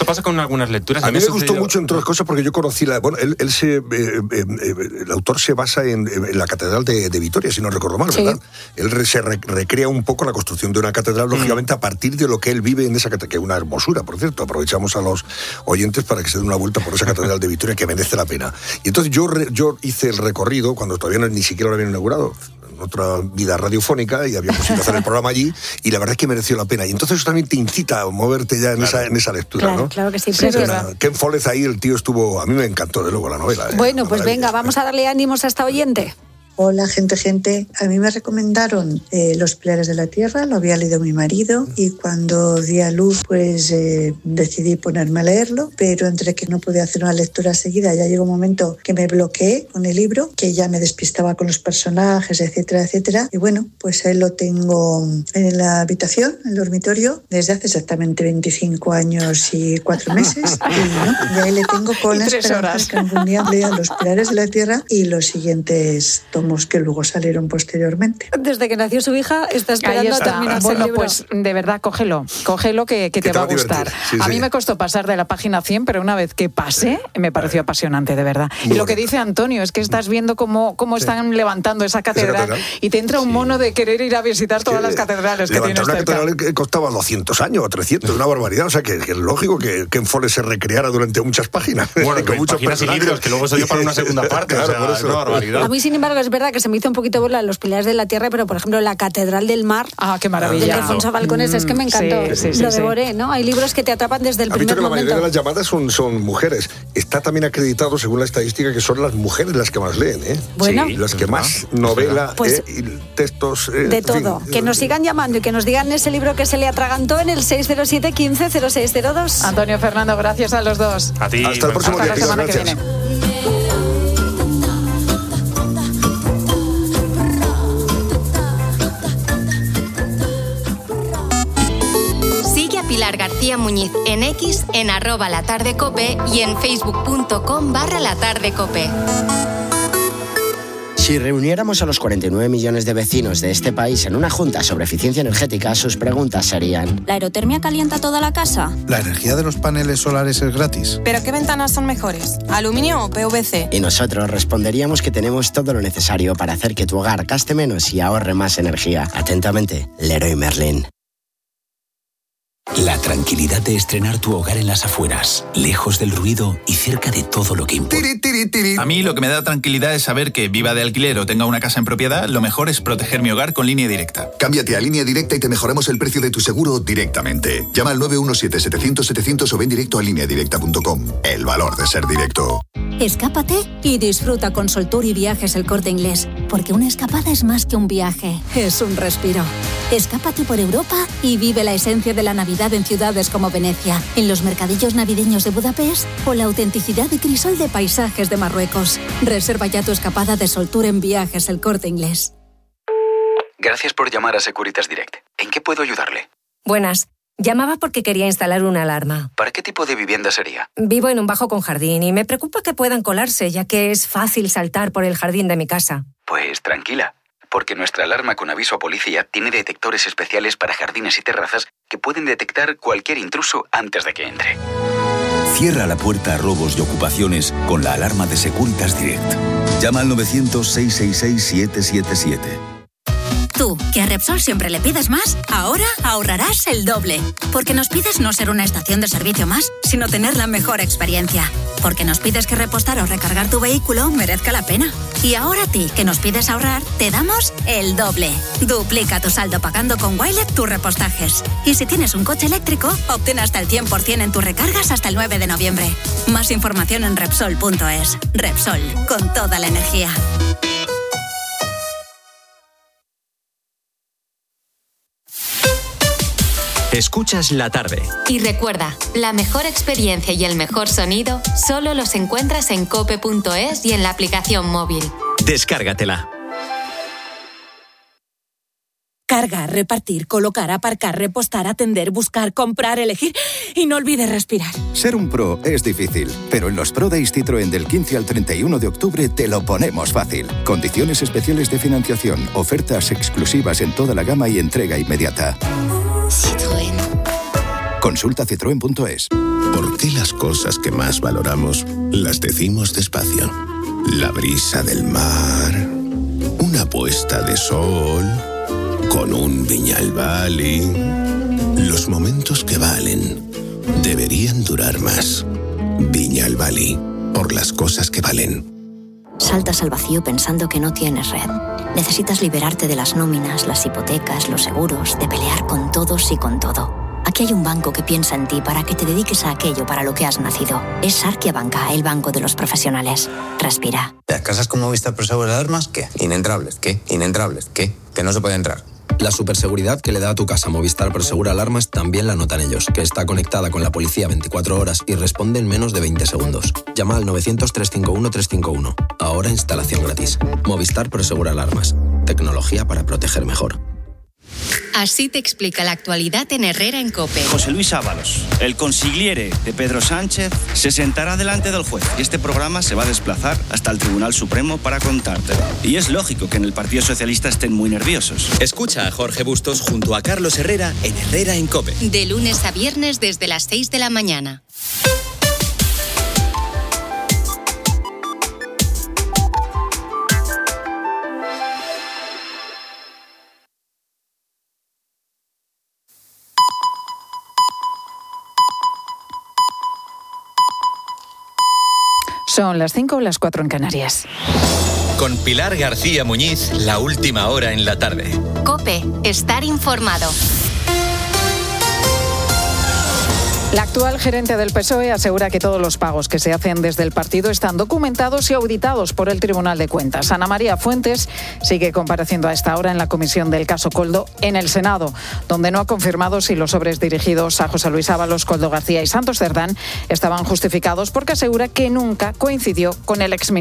pasa con algunas lecturas. A mí me, me gustó sucedido... mucho, entre otras cosas, porque yo conocí la... Bueno, él, él se... Eh, eh, el autor se basa en, en la Catedral de, de Vitoria, si no recuerdo mal, ¿verdad? Sí. Él se re, recrea un poco la construcción de una catedral, lógicamente, mm. a partir de lo que él vive en esa catedral, que es una hermosura, por cierto. Aprovechamos a los oyentes para que se den una vuelta por esa Catedral de Vitoria, que merece la pena. Y entonces yo, re, yo hice el recorrido, cuando todavía no, ni siquiera lo habían inaugurado, otra vida radiofónica, y habíamos ido a hacer el programa allí, y la verdad es que mereció la pena. Y entonces eso también te incita a moverte ya en, sí. esa, en esa lectura, claro, ¿no? Claro que sí, pero sí, es verdad. Ken Follett ahí, el tío estuvo... A mí me encantó, de luego, la novela. Bueno, ¿eh? pues venga, vamos a darle ánimos a esta oyente. Hola, gente, gente. A mí me recomendaron eh, Los Pilares de la Tierra, lo había leído mi marido, y cuando di a luz, pues eh, decidí ponerme a leerlo, pero entre que no podía hacer una lectura seguida, ya llegó un momento que me bloqueé con el libro, que ya me despistaba con los personajes, etcétera, etcétera. Y bueno, pues ahí lo tengo en la habitación, en el dormitorio, desde hace exactamente veinticinco años y cuatro meses. Y, ¿no? y ahí le tengo con la esperanza que algún día lea Los Pilares de la Tierra y los siguientes tomos que luego salieron posteriormente. Desde que nació su hija está esperando a terminar bueno, el libro. Pues de verdad, cógelo, cógelo que, que, que te, te va a gustar. Sí, a sí. mí me costó pasar de la página cien, pero una vez que pasé, me pareció apasionante, de verdad. Muy y lo bonito. Que dice Antonio es que estás viendo cómo, cómo sí. están levantando esa catedral, esa catedral y te entra un sí. mono de querer ir a visitar es todas que las catedrales que tienes cerca. Levantar una catedral costaba doscientos años o trescientos, una barbaridad. O sea, que, que es lógico que Ken Follett se recreara durante muchas páginas. Bueno, con muchos personajes, libros, que luego se dio para una segunda parte. Claro, o sea, por eso. Es una barbaridad. A mí, sin embargo, es verdad que se me hizo un poquito bola Los Pilares de la Tierra, pero por ejemplo la Catedral del Mar. Ah, qué maravilla. De Alfonso Balcones, mm, es que me encantó. Sí, sí, Lo sí, devoré, ¿no? Hay libros que te atrapan desde el ¿Ha primer visto que momento. La mayoría de las llamadas son, son mujeres. Está también acreditado, según la estadística, que son las mujeres las que más leen, ¿eh? Bueno. Sí, las que más novela pues, eh, y textos... Eh, de todo. Fin. Que nos sigan llamando y que nos digan ese libro que se le atragantó en el seis cero siete, quince, cero seis cero dos. Antonio, Fernando, gracias a los dos. A ti. Hasta el próximo día. Hasta la semana que viene. Pilar García Muñiz en X, en arroba la tarde cope y en facebook.com barra la tarde cope. Si reuniéramos a los cuarenta y nueve millones de vecinos de este país en una junta sobre eficiencia energética, sus preguntas serían: ¿la aerotermia calienta toda la casa? ¿La energía de los paneles solares es gratis? ¿Pero qué ventanas son mejores? ¿Aluminio o P V C? Y nosotros responderíamos que tenemos todo lo necesario para hacer que tu hogar gaste menos y ahorre más energía. Atentamente, Leroy Merlin. La tranquilidad de estrenar tu hogar en las afueras, lejos del ruido y cerca de todo lo que importa. Tiri, tiri, tiri. A mí lo que me da tranquilidad es saber que viva de alquiler o tenga una casa en propiedad, lo mejor es proteger mi hogar con Línea Directa. Cámbiate a Línea Directa y te mejoramos el precio de tu seguro directamente. Llama al nueve uno siete, setecientos, setecientos o ven directo a línea directa punto com. El valor de ser directo. Escápate y disfruta con Soltour y Viajes El Corte Inglés, porque una escapada es más que un viaje, es un respiro. Escápate por Europa y vive la esencia de la Navidad en ciudades como Venecia, en los mercadillos navideños de Budapest o la autenticidad de crisol de paisajes de Marruecos. Reserva ya tu escapada de Soltour en Viajes El Corte Inglés. Gracias por llamar a Securitas Direct. ¿En qué puedo ayudarle? Buenas. Llamaba porque quería instalar una alarma. ¿Para qué tipo de vivienda sería? Vivo en un bajo con jardín y me preocupa que puedan colarse, ya que es fácil saltar por el jardín de mi casa. Pues tranquila, porque nuestra alarma con aviso a policía tiene detectores especiales para jardines y terrazas que pueden detectar cualquier intruso antes de que entre. Cierra la puerta a robos y ocupaciones con la alarma de Securitas Direct. Llama al novecientos, seiscientos sesenta y seis, siete siete siete. Tú, que a Repsol siempre le pides más, ahora ahorrarás el doble. Porque nos pides no ser una estación de servicio más, sino tener la mejor experiencia. Porque nos pides que repostar o recargar tu vehículo merezca la pena. Y ahora a ti, que nos pides ahorrar, te damos el doble. Duplica tu saldo pagando con Wilet tus repostajes. Y si tienes un coche eléctrico, obtén hasta el cien por ciento en tus recargas hasta el nueve de noviembre. Más información en Repsol punto es. Repsol, con toda la energía. Escuchas La Tarde. Y recuerda, la mejor experiencia y el mejor sonido solo los encuentras en cope punto es y en la aplicación móvil. Descárgatela. Cargar, repartir, colocar, aparcar, repostar, atender, buscar, comprar, elegir y no olvides respirar. Ser un pro es difícil, pero en los Pro Days Citroën del quince al treinta y uno de octubre te lo ponemos fácil. Condiciones especiales de financiación, ofertas exclusivas en toda la gama y entrega inmediata. Citroën. Consulta citroen punto es. ¿Por qué las cosas que más valoramos las decimos despacio? La brisa del mar, una puesta de sol, con un Viñalbali. Los momentos que valen deberían durar más. Viñalbali, por las cosas que valen. Saltas al vacío pensando que no tienes red. Necesitas liberarte de las nóminas, las hipotecas, los seguros, de pelear con todos y con todo. Aquí hay un banco que piensa en ti para que te dediques a aquello para lo que has nacido. Es Sarkia Banca, el banco de los profesionales. Respira. ¿Las casas con Movistar Prosegur Alarmas? ¿Qué? Inentrables. ¿Qué? Inentrables. ¿Qué? Que no se puede entrar. La superseguridad que le da a tu casa Movistar Prosegur Alarmas también la notan ellos, que está conectada con la policía veinticuatro horas y responde en menos de veinte segundos. Llama al novecientos, trescientos cincuenta y uno, trescientos cincuenta y uno. Ahora instalación gratis. Movistar Prosegur Alarmas. Tecnología para proteger mejor. Así te explica la actualidad en Herrera en COPE. José Luis Ábalos, el consigliere de Pedro Sánchez, se sentará delante del juez y este programa se va a desplazar hasta el Tribunal Supremo para contártelo. Y es lógico que en el Partido Socialista estén muy nerviosos. Escucha a Jorge Bustos junto a Carlos Herrera en Herrera en COPE. De lunes a viernes desde las seis de la mañana. Son las cinco o las cuatro en Canarias. Con Pilar García Muñiz, la última hora en la tarde. COPE, estar informado. La actual gerente del P S O E asegura que todos los pagos que se hacen desde el partido están documentados y auditados por el Tribunal de Cuentas. Ana María Fuentes sigue compareciendo a esta hora en la comisión del caso Koldo en el Senado, donde no ha confirmado si los sobres dirigidos a José Luis Ábalos, Koldo García y Santos Cerdán estaban justificados, porque asegura que nunca coincidió con el exministro.